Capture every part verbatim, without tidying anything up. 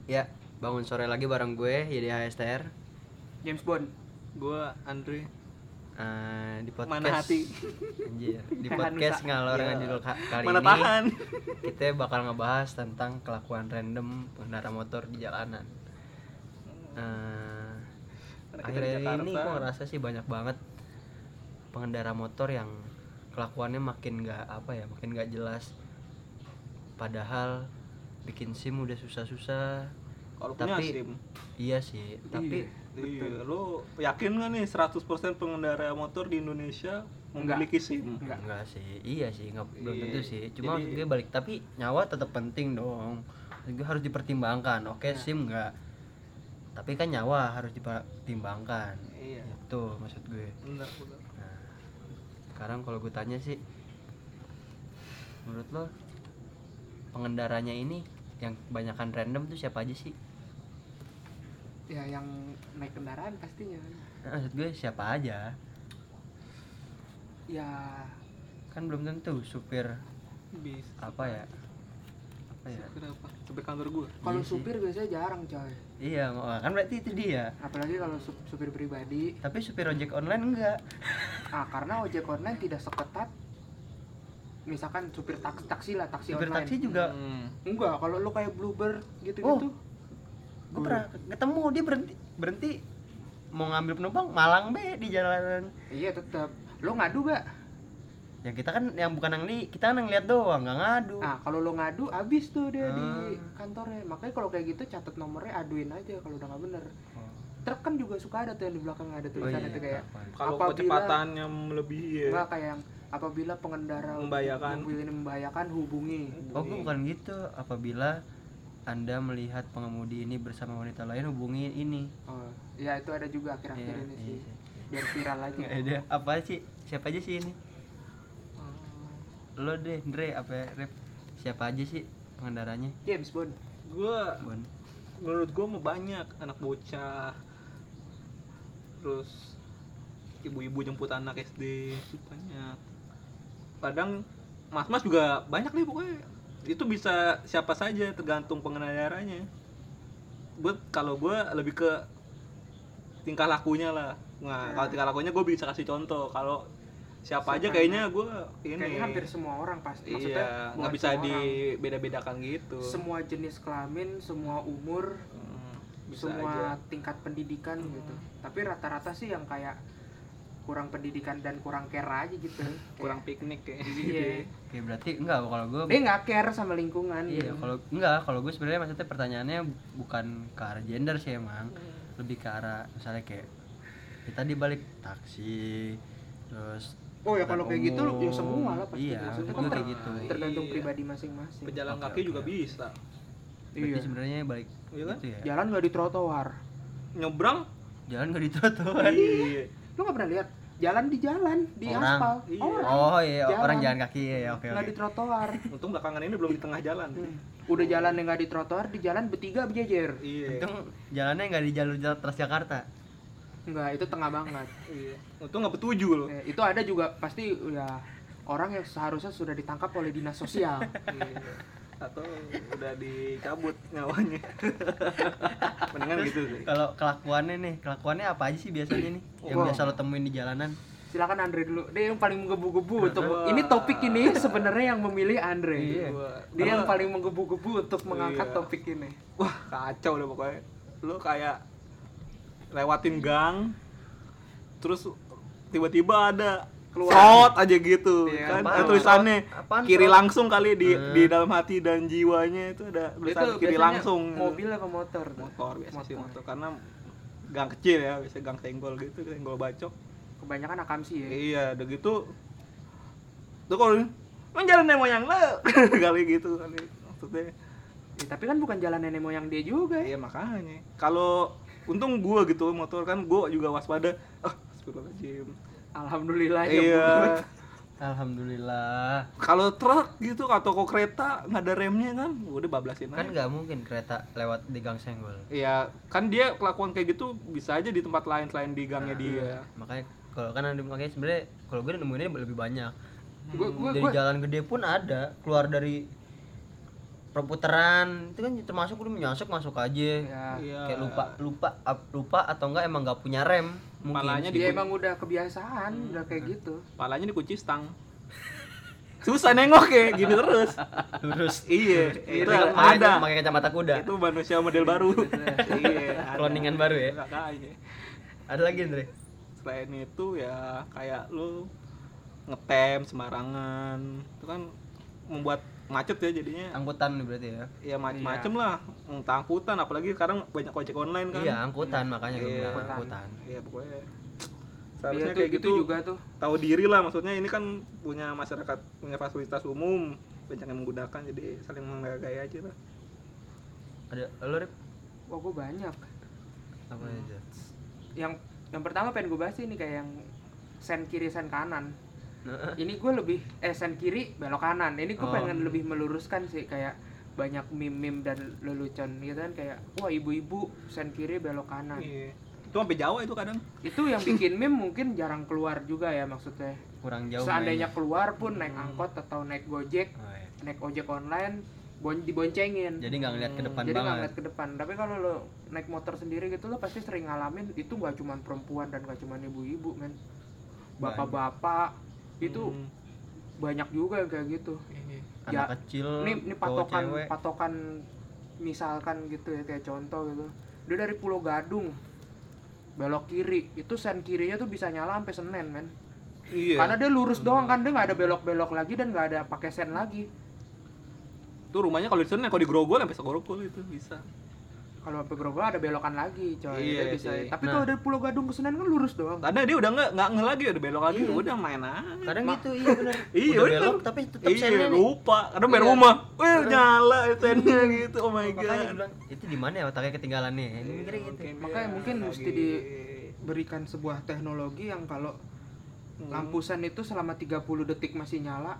Ya, bangun sore lagi bareng gue, Y D H S T R. James Bond. Gue Andre. Uh, di podcast Mana hati. Anjir, di podcast ngalor ya. ngidul kali Mana ini tahan. kita bakal ngebahas tentang kelakuan random pengendara motor di jalanan. Uh, akhir-akhir ini gue ngerasa sih banyak banget pengendara motor yang kelakuannya makin nggak apa ya, makin nggak jelas. Padahal bikin SIM udah susah-susah. Kalau punya tapi SIM. Iya sih, tapi iya, lu yakin nggak nih seratus persen pengendara motor di Indonesia memiliki SIM? Enggak. Enggak sih, iya sih, enggak, belum Iya. tentu sih. Cuma Jadi, maksud gue balik, tapi nyawa tetap penting dong. Gue harus dipertimbangkan. Oke, Nah. SIM enggak. Tapi kan nyawa harus dipertimbangkan. Iya. Itu maksud gue. Benar, benar. Nah, sekarang kalau gue tanya sih, menurut lo pengendaranya ini yang kebanyakan random tuh siapa aja sih? Ya yang naik kendaraan pastinya. Nah, maksud gue siapa aja? Ya Kan belum tentu supir Bis. apa ya? Apa ya? Kenapa? Supir kantor gue. kalau Iya sih. supir biasanya jarang coy. Iya, kan berarti itu dia. Apalagi kalau sup- supir pribadi. Tapi supir ojek online enggak. Ah karena ojek online tidak seketat. Misalkan supir taksi, taksi lah taksi Supir online. taksi juga. Hmm. Enggak, kalau lu kayak Bluebird gitu-gitu. Oh. Gue pernah ketemu dia berhenti berhenti mau ngambil penumpang Malang be di jalanan. Iya tetap. Lu ngadu gak? Ya kita kan yang bukan yang li, kita kan yang lihat doang, nggak ngadu. Nah kalau lu ngadu abis tuh dia Ah. di kantornya. Makanya kalau kayak gitu catat nomornya, aduin aja kalau udah nggak bener. Oh. Truk kan juga suka ada tuh yang di belakang ada Oh tulisan iya, itu kayak Kalau apabila- kecepatannya melebihi ya. enggak kayak yang apabila pengendara Membahayakan. mobil ini membahayakan hubungi. Oh, gue bukan gitu. Apabila Anda melihat pengemudi ini bersama wanita lain, hubungi ini. Oh, ya itu ada juga akhir-akhir Iya, ini iya, sih. iya. Biar viral aja. Nggak ada. Apa sih? Siapa aja sih ini? Lo deh, Dre, apa ya, Rep? Siapa aja sih pengendaranya? James Bond. Gue Bon. menurut gue mau banyak anak bocah. Terus ibu-ibu jemput anak S D banyak. Kadang mas-mas juga banyak nih pokoknya. Itu bisa siapa saja tergantung pengendaranya. Gue kalau gue lebih ke tingkah lakunya lah. Nah, Ya. kalau tingkah lakunya gue bisa kasih contoh. Kalau siapa aja Siapa kayaknya gue ini. Kayaknya hampir semua orang pasti. Maksudnya Iya, bukan nggak bisa semua orang. dibeda-bedakan gitu. Semua jenis kelamin, semua umur, Hmm, bisa semua aja. tingkat pendidikan gitu. Tapi rata-rata sih yang kayak kurang pendidikan dan kurang care aja gitu. Kurang piknik kayak. Iya. Oke, berarti enggak kalau gue. Dia nggak care sama lingkungan. Iya, gitu. kalau enggak, kalau gue sebenarnya maksudnya pertanyaannya bukan ke arah gender sih emang. Lebih ke arah misalnya kayak kita di balik taksi, terus Oh ya kalau kayak gitu umum. ya semua lah pasti. Iya, Maksudnya maksud kan gue kayak ter- gitu. Tergantung Iya. pribadi masing-masing. Pejalan Oke, kaki oke, juga oke. bisa. Berarti Iya. sebenarnya balik Iya kan? gitu ya. Jalan nggak di trotoar. Nyebrang? Jalan nggak di trotoar. Iya. Lu nggak pernah lihat? Jalan di jalan, di Orang. aspal. Iya. Orang. Oh iya, Jalan. orang jalan kaki ya, ya, oke Nggak oke. di trotoar. Untung belakangan ini belum di tengah jalan. Hmm. Udah jalan yang nggak di trotoar, di jalan bertiga berjejer. Iya. Untung jalannya nggak di jalur Transjakarta. Enggak, itu tengah banget. Iya. Untung nggak bertuju loh. Eh, itu ada juga pasti ya orang yang seharusnya sudah ditangkap oleh dinas sosial. Iya. Atau udah dicabut nyawanya. Mendingan gitu sih. Kalau kelakuannya nih, kelakuannya apa aja sih biasanya nih yang Wah. biasa lo temuin di jalanan? Silakan Andre dulu. Dia yang paling menggebu-gebu untuk Wah. ini topik ini sebenarnya yang memilih Andre. Iya. Gua- Dia yang Karena- paling menggebu-gebu untuk mengangkat Iya. topik ini. Wah, kacau deh pokoknya. Lu kayak lewatin gang terus tiba-tiba ada Keluar. Frot aja gitu Iya, kan. apaan? Ada tulisannya Apaan, kiri Frot? langsung kali di Hmm. di dalam hati dan jiwanya itu ada tulisan Itu kiri biasanya langsung. mobil apa motor? tuh? Motor biasa sih Motor. motor karena gang kecil ya, biasa gang senggol gitu, senggol bacok. Kebanyakan akamsi ya. Iya, udah gitu. Tuh kalau emang jalan nenek moyang lo kali gitu kali maksudnya. Ya, tapi kan bukan jalan nenek moyang dia juga. Iya makanya. Kalau untung gua gitu motor kan gua juga waspada. Ah, astagfirullahaladzim. Alhamdulillah ya. Iya. Bu. Alhamdulillah. Kalau truk gitu atau kok kereta nggak ada remnya kan, udah bablasin Kan aja. nggak mungkin kereta lewat di gang senggol. Iya, kan dia kelakuan kayak gitu bisa aja di tempat lain selain di gangnya Nah, dia. Makanya kalau kan ada makanya sebenarnya kalau gue nemuinnya lebih banyak. Gua- gua- dari gua- jalan gede pun ada, keluar dari perputaran itu kan termasuk lu nyasuk masuk aja. Ya. Iya. Kayak lupa lupa ap- lupa atau enggak emang nggak punya rem mungkin. Palanya Dia di- emang udah kebiasaan, Hmm. udah kayak gitu. Palanya dikunci stang. Susah nengok ya, gini terus. Lurus. Iya, itu Pakai- ada. pakai kacamata kuda. Itu manusia model baru. Iya, ada. Cloningan baru ya? Makanya. Ada lagi Andre. Selain itu ya kayak lu ngetem sembarangan. Itu kan membuat macet ya jadinya. Angkutan nih berarti ya. Ya macem-macem Iya. lah, entah angkutan apalagi sekarang banyak ojek online kan. Iya, angkutan makanya gue Iya. bilang Angkutan. angkutan. Iya, pokoknya Dia seharusnya tuh kayak gitu gitu juga tuh. tahu diri lah, maksudnya ini kan punya masyarakat, punya fasilitas umum, banyak yang menggunakan, jadi saling menghargai aja lah. Ada lo Rip? Wah, gue banyak. Apa Hmm. aja? Yang yang pertama pengen gue bahas ini kayak yang sen kiri sen kanan. Nah, Ini gue lebih eh sen kiri belok kanan. Ini gue Oh. pengen lebih meluruskan sih, kayak banyak meme-meme dan lelucon gitu kan, kayak wah ibu-ibu sen kiri belok kanan. Iya. Itu sampai Jawa itu kadang. Itu yang bikin meme mungkin jarang keluar juga ya maksudnya. kurang jauh. Seandainya mainnya. keluar pun naik Hmm. angkot atau naik Gojek, Oh, iya. naik ojek online, bon diboncengin. Jadi nggak ngeliat ke depan Jadi nggak banget. ngeliat ke depan. Tapi kalau lo naik motor sendiri gitu, lo pasti sering ngalamin itu nggak cuma perempuan dan nggak cuma ibu-ibu, men. Bapak-bapak itu Hmm. banyak juga yang kayak gitu. Iya. Anak Ya, kecil, Ini ini cowok, patokan cewek. patokan misalkan gitu ya, kayak contoh gitu. Dia dari Pulau Gadung belok kiri, itu sen kirinya tuh bisa nyala sampai Senen, men. Iya. Karena dia lurus doang kan, dia nggak ada belok-belok lagi dan nggak ada pakai sen lagi. Itu rumahnya kalau di sana, kalau di Grogol sampai Grogol itu bisa. Kalau sampai Grogol ada belokan lagi, coy. Iya Dia bisa. sih. Tapi Nah. kalau dari Pulau Gadung ke Senen kan lurus doang. Kadang dia udah nggak nggak nge lagi, udah belok lagi, Iya. udah main aja. Kadang Ma- gitu, iya benar. Iya, Udah bener. belok tapi tetap Iya, sennya nih. lupa. Kadang bayar Iya. rumah, weh Kadang- nyala sennya gitu. Oh my Makanya gue god. bilang, itu di mana ya otaknya ketinggalan nih? Ini mikirnya gitu. Makanya mungkin mesti Berikan sebuah teknologi yang kalau Hmm. lampu sen itu selama tiga puluh detik masih nyala,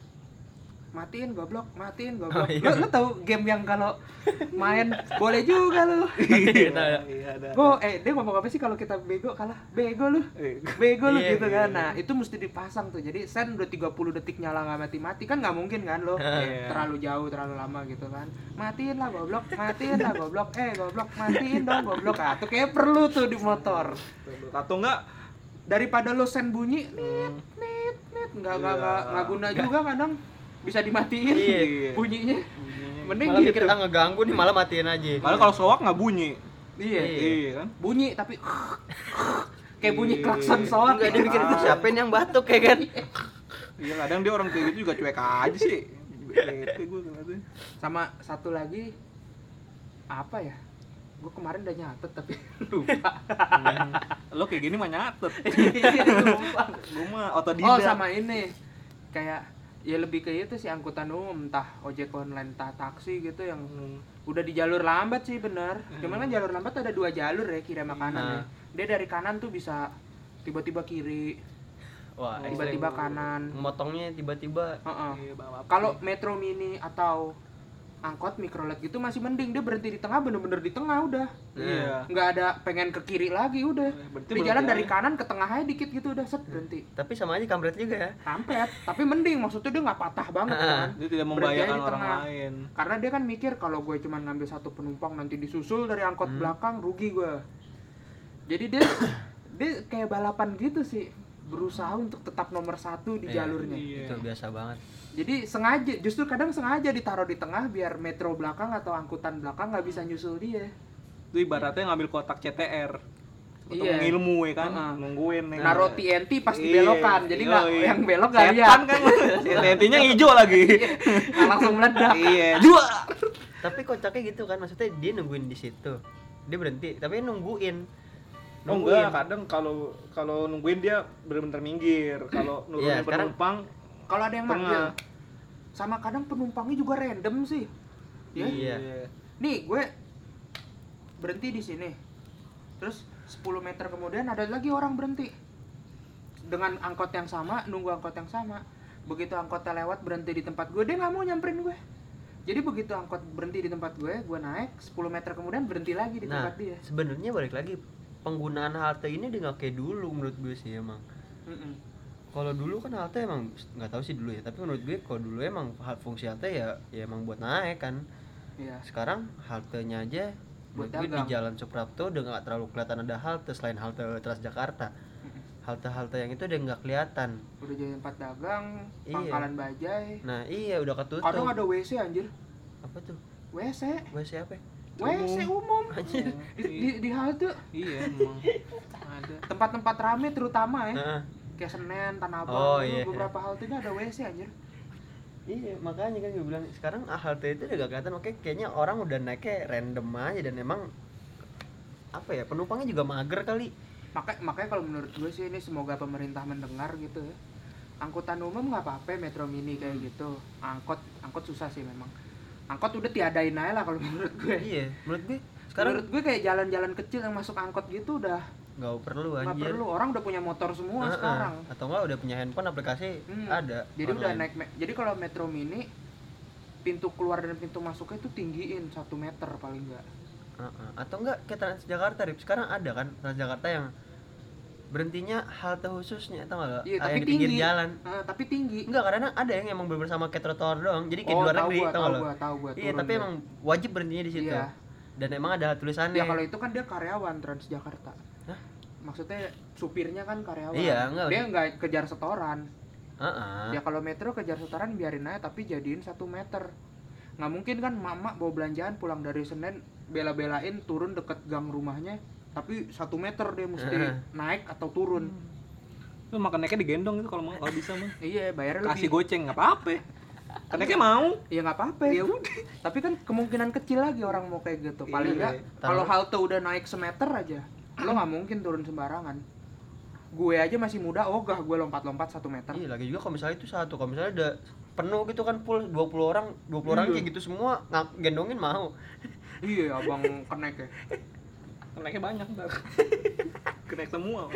matiin goblok, matiin Oh, goblok. iya. Lo, lo tau game yang kalau main boleh juga lo. Iya, Nah, iya ada. Go, eh dia ngomong apa sih kalau kita bego kalah? Bego lu. Eh, Bego lu Iya, gitu iya, kan. Nah, itu mesti dipasang tuh. Jadi sen udah tiga puluh detik nyala nggak mati-mati kan nggak mungkin kan lo. Iya. Terlalu jauh, terlalu lama gitu kan. Matiin lah goblok, matiin lah goblok. Eh goblok, matiin dong goblok. Ah, tuh kayak perlu tuh di motor. Atau enggak Daripada lo sen bunyi, nit hmm, nit nit nggak nggak Iya. nggak nggak guna juga kadang bisa dimatiin Iya. bunyinya. Mending Malah gitu. mikir ah ngeganggu nih, malah matiin aja. malah kalau soak nggak bunyi. Iya. Iya kan? Bunyi tapi kayak bunyi Iya. klakson soak. Enggak, dia mikir itu siapa yang batuk ya kan? Iya kadang dia orang kayak gitu juga cuek aja sih. Bete gue ngeliatnya. Sama satu lagi apa ya? Gue kemarin udah nyatet tapi lupa. Hmm. Lo kayak gini mah nyatet. lupa. Gue mah otodidak. Oh sama ini kayak ya lebih ke itu sih, angkutan umum, entah ojek online, entah taksi gitu yang Hmm. udah di jalur lambat sih bener. Cuman kan jalur lambat ada dua jalur ya, kiri sama kanan Nah. ya. Dia dari kanan tuh bisa tiba-tiba kiri, Wah, Oh. tiba-tiba kanan. motongnya tiba-tiba. Heeh. Iya, bawa apa? Kalau metro mini atau angkot mikrolet gitu masih mending, dia berhenti di tengah, bener-bener di tengah udah. Iya. Nggak ada pengen ke kiri lagi udah. Berarti Di berhenti jalan aja. dari kanan ke tengah aja dikit gitu udah set berhenti. Tapi sama aja kampret juga ya. Kampret, tapi mending, maksudnya dia nggak patah banget kan. Dia tidak Berhenti membahayakan aja di orang tengah. lain. Karena dia kan mikir kalau gue cuma ngambil satu penumpang nanti disusul dari angkot Hmm. belakang rugi gue. Jadi dia dia kayak balapan gitu sih, berusaha untuk tetap nomor satu di Iya, jalurnya. Iya. Itu biasa banget. Jadi sengaja, justru kadang sengaja ditaruh di tengah biar metro belakang atau angkutan belakang nggak bisa nyusul dia. Itu ibaratnya ngambil kotak C T R. Untuk Iya. ngilmu ya kan, Heeh. nungguin ya kan. Naruh T N T pas Iya. dibelokan, jadi nggak Yoi. yang belok nggak lihat. Setan kan, T N T-nya hijau lagi. Nggak langsung meledak. Iya, dua. Tapi kocaknya gitu kan, maksudnya dia nungguin di situ. Dia berhenti, tapi dia nungguin. Oh enggak, kadang kalau kalau nungguin dia benar-benar minggir. Kalau nurunin Iya, sekarang- penumpang Kalau ada yang tengah. manggil, sama kadang penumpangnya juga random sih. Ya. Iya. Nih gue berhenti di sini, terus sepuluh meter kemudian ada lagi orang berhenti dengan angkot yang sama, nunggu angkot yang sama. Begitu angkotnya lewat berhenti di tempat gue, dia nggak mau nyamperin gue. Jadi begitu angkot berhenti di tempat gue, gue naik sepuluh meter kemudian berhenti lagi di Nah, tempat dia. sebenarnya balik lagi penggunaan halte ini dia nggak kayak dulu menurut gue sih emang. Mm-mm. Kalau dulu kan halte emang nggak tahu sih dulu ya, tapi menurut gue kalau dulu emang hal fungsi halte ya ya emang buat naik kan. Iya. Sekarang haltenya aja Buat menurut gue di dagang. Jalan Suprapto udah nggak terlalu kelihatan ada halte selain halte Transjakarta. Halte-halte yang itu udah nggak kelihatan. Udah jadi tempat dagang, Iya. pangkalan bajai. Nah iya udah ketutup. Kadang ada W C anjir. Apa tuh? W C. W C apa? W C umum. Anjir. Di, di, di halte. Iya emang ada. Tempat-tempat rame terutama ya. Nah, Kayak Senen, Tanah Abang, Oh, itu iya. beberapa haltenya ada W C anjir. iya makanya kan gue bilang sekarang ah, halte itu udah gak kelihatan. Makanya kayaknya orang udah naiknya random aja dan emang apa ya penumpangnya juga mager kali. Makanya makanya kalau menurut gue sih ini semoga pemerintah mendengar gitu ya. Angkutan umum nggak apa-apa, metro mini kayak gitu. Angkot angkot susah sih memang. Angkot udah tiadain aja lah kalau menurut gue. Iya menurut gue sekarang Menurut gue kayak jalan-jalan kecil yang masuk angkot gitu udah nggak perlu nggak anjir. perlu. Orang udah punya motor semua Heeh. sekarang. Atau enggak udah punya handphone aplikasi Hmm. ada. Jadi udah online. naik. me- Jadi kalau metro mini pintu keluar dan pintu masuknya itu tinggiin satu meter paling enggak. Heeh. Atau enggak kayak Transjakarta Rip. Sekarang ada kan Transjakarta yang berhentinya halte khususnya atau enggak? Iya, Ah, tapi yang di pinggir tinggi. jalan. Ah, tapi tinggi. Enggak, karena ada yang emang bener sama kayak trotoar doang. Jadi kayak di Oh, luar tahu negeri, gua, tau tahu nggak lo? gua, tahu gua. Iya, turun tapi deh. emang wajib berhentinya di situ. Iya. Dan emang ada tulisannya. Ya kalau itu kan dia karyawan Transjakarta. Hah? Maksudnya supirnya kan karyawan. Iya, enggak. Dia nggak kejar setoran. Heeh. Ya kalau metro kejar setoran biarin aja tapi jadiin satu meter. Nggak mungkin kan mama bawa belanjaan pulang dari Senen bela-belain turun deket gang rumahnya tapi satu meter dia mesti Heeh. naik atau turun. Lu makan naiknya digendong itu kalau mau, kalau bisa mah. Iya bayarnya Kasih lebih. goceng nggak apa-apa. Keneknya mau. Ya nggak apa-apa. Ya udah. Tapi kan kemungkinan kecil lagi orang mau kayak gitu. Paling Iya, nggak iya. kalau Taruh. halte udah naik semeter aja, lo nggak mungkin turun sembarangan. Gue aja masih muda, ogah gue lompat-lompat satu meter. Iya, lagi juga kalau misalnya itu satu, kalau misalnya udah penuh gitu kan full dua puluh orang, dua puluh orang Iya. kayak gitu semua ngap- gendongin mau. Iya abang kenek ya. Keneknya banyak ntar. Kenek semua.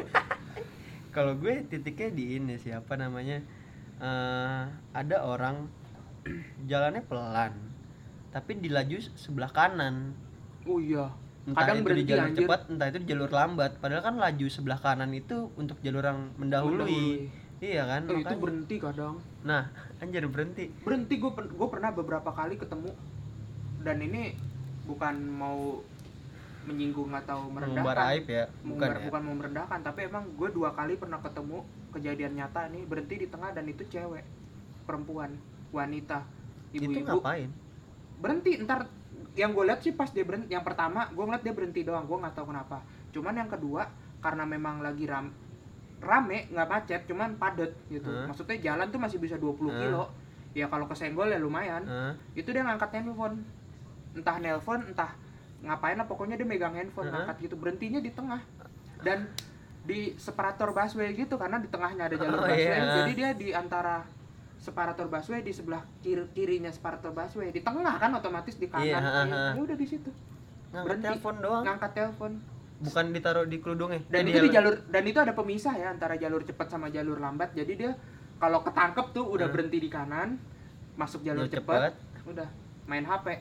Kalau gue titiknya di ini siapa namanya? Eh, ada orang jalannya pelan tapi di laju sebelah kanan. Oh iya. Entah Kadang itu di berhenti jalur anjir. cepat, entah itu di jalur lambat. Padahal kan laju sebelah kanan itu untuk jalur yang mendahului. Mendahului. Iya kan? Eh, itu Makanya. berhenti kadang. Nah, anjir berhenti. Berhenti gue gue pernah beberapa kali ketemu dan ini bukan mau menyinggung atau Mengumbar merendahkan. aib ya, bukan Mengumbar, ya. bukan mau merendahkan, tapi emang gue dua kali pernah ketemu kejadian nyata nih berhenti di tengah dan itu cewek, perempuan, wanita, Itu ibu-ibu. ngapain? Berhenti ntar yang gue lihat sih pas dia berhenti, yang pertama gue ngeliat dia berhenti doang, gue nggak tahu kenapa. Cuman yang kedua karena memang lagi ram rame nggak macet, cuman padet gitu. Hah? Maksudnya jalan tuh masih bisa dua puluh Hah? kilo. Ya kalau kesenggol ya lumayan. Hah? Itu dia ngangkat handphone, entah nelpon entah ngapain lah, pokoknya dia megang handphone Hah? ngangkat gitu, berhentinya di tengah dan di separator busway gitu karena di tengahnya ada jalur Oh, busway, iya. jadi dia di antara separator busway di sebelah kiri kirinya separator busway di tengah kan otomatis di kanan. Iya, ha, Iya, ha. ya udah di situ Ngangkat Berhenti. telepon doang. ngangkat telepon Bukan ditaruh di kerudungnya. dan Eh, itu di hel- jalur dan itu ada pemisah ya antara jalur cepat sama jalur lambat, jadi dia kalau ketangkep tuh udah Hmm. berhenti di kanan masuk jalur Jalur cepat, cepat. udah main H P.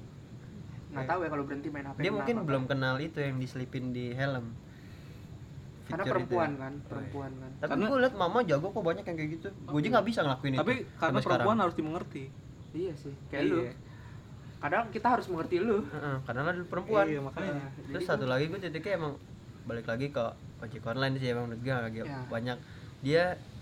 Nggak Oke. tahu ya kalau berhenti main H P Dia kenapa, mungkin Pak. belum kenal itu yang diselipin di helm. karena Fitur perempuan itu ya. kan, perempuan kan. Tapi Karena- gue liat mama jago kok banyak yang kayak gitu. Gue aja nggak bisa ngelakuin itu. Tapi karena sampai perempuan sekarang. harus dimengerti. Iya sih, kayak Iya. lu. Kadang kita harus mengerti lu. Heeh, karena lo dulu perempuan. Iya, makanya. Nah, Terus jadi satu lagi gue titiknya emang balik lagi ke ojek online sih emang menurut gue lagi Ya. banyak dia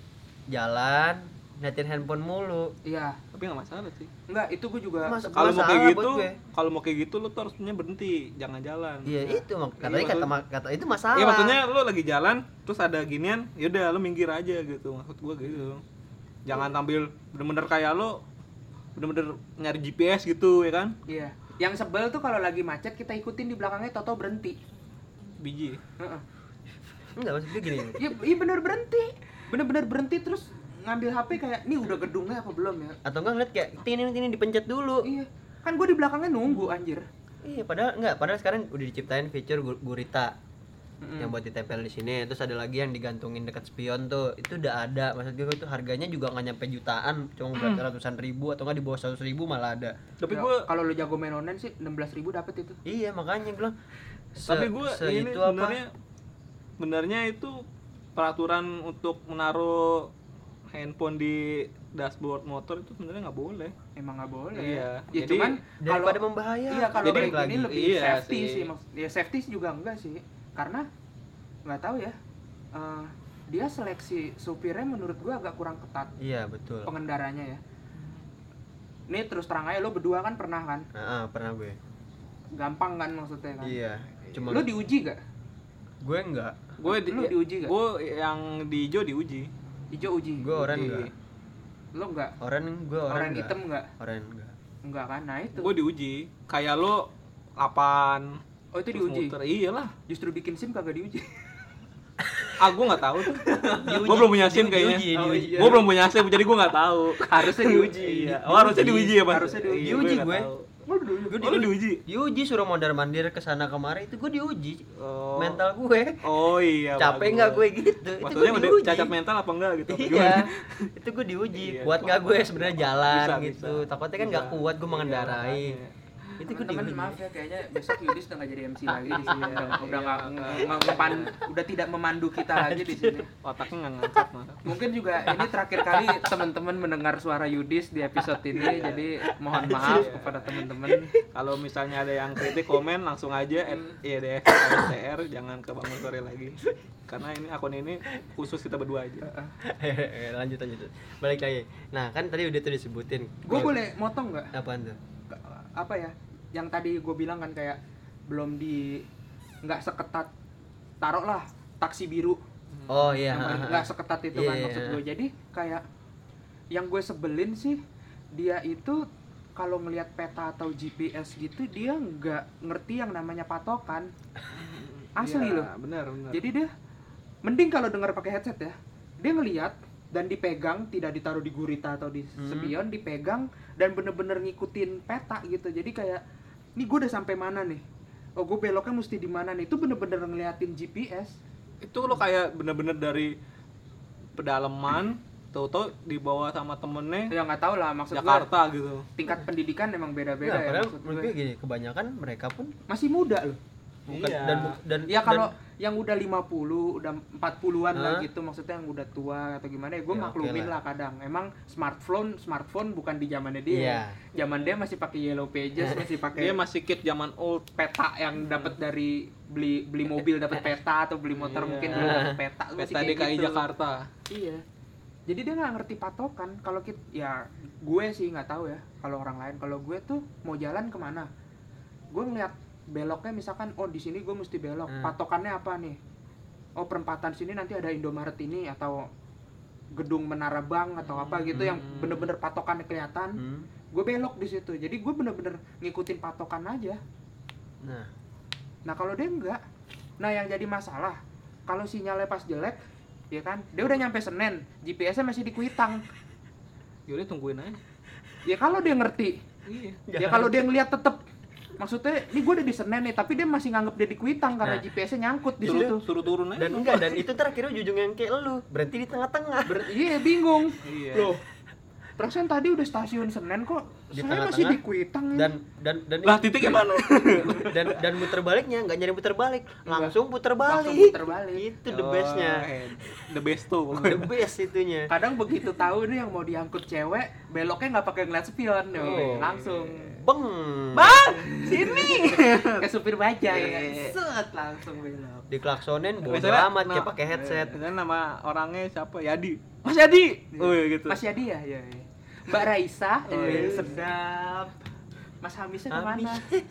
jalan ngeliatin handphone mulu. Iya, Tapi nggak masalah sih. enggak itu gue juga Mas- Kalau mau Masalah kayak buat gitu, gue. kalau mau kayak gitu lu tuh harusnya berhenti, jangan jalan. Iya Ya. itu mak katanya Iya, kata maksud- ma- kata itu masalah. Iya maksudnya lu lagi jalan terus ada ginian, yaudah lu minggir aja gitu. Maksud gua gitu. Jangan tampil bener-bener kayak lu bener-bener nyari G P S gitu ya kan? iya. Yang sebel tuh kalau lagi macet kita ikutin di belakangnya toto berhenti. Biji. Heeh. Enggak maksud gue gini. Iya, iya bener berhenti. Bener-bener berhenti terus ngambil H P kayak, "Nih udah gedungnya apa belum ya?" Atau enggak ngeliat kayak tini tini dipencet dulu. Iya. Kan gue di belakangnya nunggu anjir. Iya, padahal enggak, padahal sekarang udah diciptain fitur gu- gurita Mm-mm. yang buat ditempel di sini. Terus ada lagi yang digantungin dekat spion tuh. Itu udah ada. Maksud gue itu harganya juga nggak nyampe jutaan, cuma berapa ratusan ribu atau enggak di bawah seratus ribu malah ada. Tapi Ya, gua kalau lu jago main online sih enam belas ribu dapet itu. Iya, makanya gue bilang se- tapi gua se ini itu apa? sebenarnya sebenarnya itu peraturan untuk menaruh handphone di dashboard motor itu sebenarnya nggak boleh. Emang nggak boleh. Iya. Ya Jadi, cuman daripada membahayakan. Iya, kalau Jadi, kayak gini lebih iya safety sih. sih. Maks- Ya safety juga enggak sih. Karena nggak tahu ya. eh, dia seleksi supirnya menurut gua agak kurang ketat, Iya, betul. pengendaranya ya. Ini terus terang aja, lo berdua kan pernah kan? Heeh, pernah gue. Gampang kan maksudnya kan? Iya. Cuma Lo diuji gak? gue enggak. gue di, Lu diuji nggak? Gue yang di hijau diuji. Hijau uji. Gue oren Di- enggak. Lo enggak? Oren gue oren Orang enggak. hitam enggak? Oren enggak. Enggak kan? Nah itu. Gue diuji. Kayak lo kapan? Oh itu terus diuji. muter. Iyalah. Justru bikin SIM kagak diuji. Ah, gue nggak tahu tuh. Diuji, Gue belum punya SIM diuji, kayaknya. diuji, Oh, diuji. iya. Gue belum punya SIM, jadi gue nggak tahu. Harusnya diuji. Iya. Oh, harusnya diuji ya, Mas? Harusnya diuji. Iya, Diuji nggak gue. tahu. Gue dulu. Gue Oh, lu diuji? Diuji suruh mondar-mandir ke sana kemari itu gue diuji. Oh. Mental gue. Oh iya. Capek bagus. enggak gue gitu. Itu Maksudnya gue udah diuji. cacat mental apa enggak gitu? apa Iya. gimana? Itu gue diuji. Iya. Kuat enggak gue sebenarnya jalan Bisa, gitu. bisa. Takutnya kan enggak Bisa. kuat gue Iya, mengendarai. makanya. Itu gue Teman-teman diuji. maaf ya, kayaknya besok Yudis udah nggak jadi M C lagi di sini. Iya, Udah udah nggak iya. nggak ngepan- udah tidak memandu kita lagi di sini. Otaknya nggak ngangkat mah. Mungkin juga ini terakhir kali teman-teman mendengar suara Yudis di episode ini, jadi mohon maaf kepada teman-teman. Kalau misalnya ada yang kritik komen langsung aja at i d f r t r, jangan ke Bangun Sore lagi. Karena ini akun ini khusus kita berdua aja. lanjut lanjut. Balik lagi. Nah, kan tadi udah tuh disebutin. Gue boleh motong nggak? Apaan tuh? Apa ya? Yang tadi gue bilang kan kayak belum di nggak seketat, taruhlah taksi biru. Oh iya. Yang nggak seketat itu Iya, kan iya. maksud gue. Jadi kayak yang gue sebelin sih dia itu kalau ngelihat peta atau G P S gitu dia nggak ngerti yang namanya patokan. Asli Iya, loh. Benar, benar. Jadi dia mending kalau dengar pakai headset ya. Dia ngelihat dan dipegang, tidak ditaruh di gurita atau di Hmm. spion, dipegang dan bener-bener ngikutin peta gitu. Jadi kayak ini gue udah sampai mana nih? Oh, gue beloknya mesti di mana nih? Itu bener-bener ngeliatin G P S. Itu lo kayak bener-bener dari pedalaman tau-tau dibawa sama temennya Ya nggak tahu lah maksud gue. Jakarta gitu. Tingkat pendidikan emang beda-beda Nah, ya padahal maksud menurut gue. gue gini, kebanyakan mereka pun Masih muda loh. bukan Iya. dan bu- dan Ya kalau dan- yang udah lima puluh, udah empat puluhan lah Hah? gitu, maksudnya yang udah tua atau gimana ya gue Ya, maklumin oke lah. lah. kadang. Emang smartphone smartphone bukan di zamannya dia. Iya. Zaman dia masih pakai Yellow Pages, masih Dia pakai masih kid zaman old. peta yang dapat dari beli beli mobil dapat peta atau beli motor Iya. mungkin dulu dapat peta, masih Peta kayak D K I gitu. Jakarta. Iya. Jadi dia nggak ngerti patokan. Kalau kita ya gue sih nggak tahu ya kalau orang lain. Kalau gue tuh mau jalan kemana? Gue ngeliat beloknya misalkan, oh di sini gue mesti belok. Hmm. Patokannya apa nih? Oh perempatan sini nanti ada Indomaret ini atau gedung Menara Bank atau apa gitu yang Hmm. bener-bener patokannya kelihatan. Hmm. Gue belok di situ. Jadi gue bener-bener ngikutin patokan aja. Nah, Nah kalau dia enggak, nah yang jadi masalah kalau sinyalnya pas jelek, ya kan, dia udah nyampe Senen, G P S-nya masih di Kuitang. Yaudah tungguin aja. Ya kalau dia ngerti, Iya. ya kalau dia ngeliat tetep, maksudnya ini gue udah di Senen nih, tapi dia masih nganggep dia di Kuitang karena Nah. G P S-nya nyangkut di Suruh, situ. suruh turun aja. dan enggak dan itu ntar akhirnya ujung yang kayak lu, berhenti di tengah-tengah. Ber- iya bingung. Iya. Loh, perasaan tadi udah stasiun Senen kok, Di saya masih tengah-tengah. di Kuitang ya. Dan dan dan Lah titiknya mana? dan dan muter baliknya nggak nyari puter balik, langsung puter balik. Langsung puter balik. Itu the bestnya. Oh, eh, the best tuh. The best itunya. Kadang begitu tahu nih yang mau diangkut cewek, beloknya nggak pakai ngeliat spion, yo, Oh. langsung. Beng. Bang, sini. Kayak supir bajai kan. Iya. Set langsung belok. Diklaksonin bodo Misalnya, amat kayak nah, pakai headset. Misalnya nama orangnya siapa? Yadi. Mas Yadi. Oh gitu. Mas Yadi ya? Iya, iya. Mbak Raisa, Oh, eh, iya. sedap. Mas Hamisnya kemana?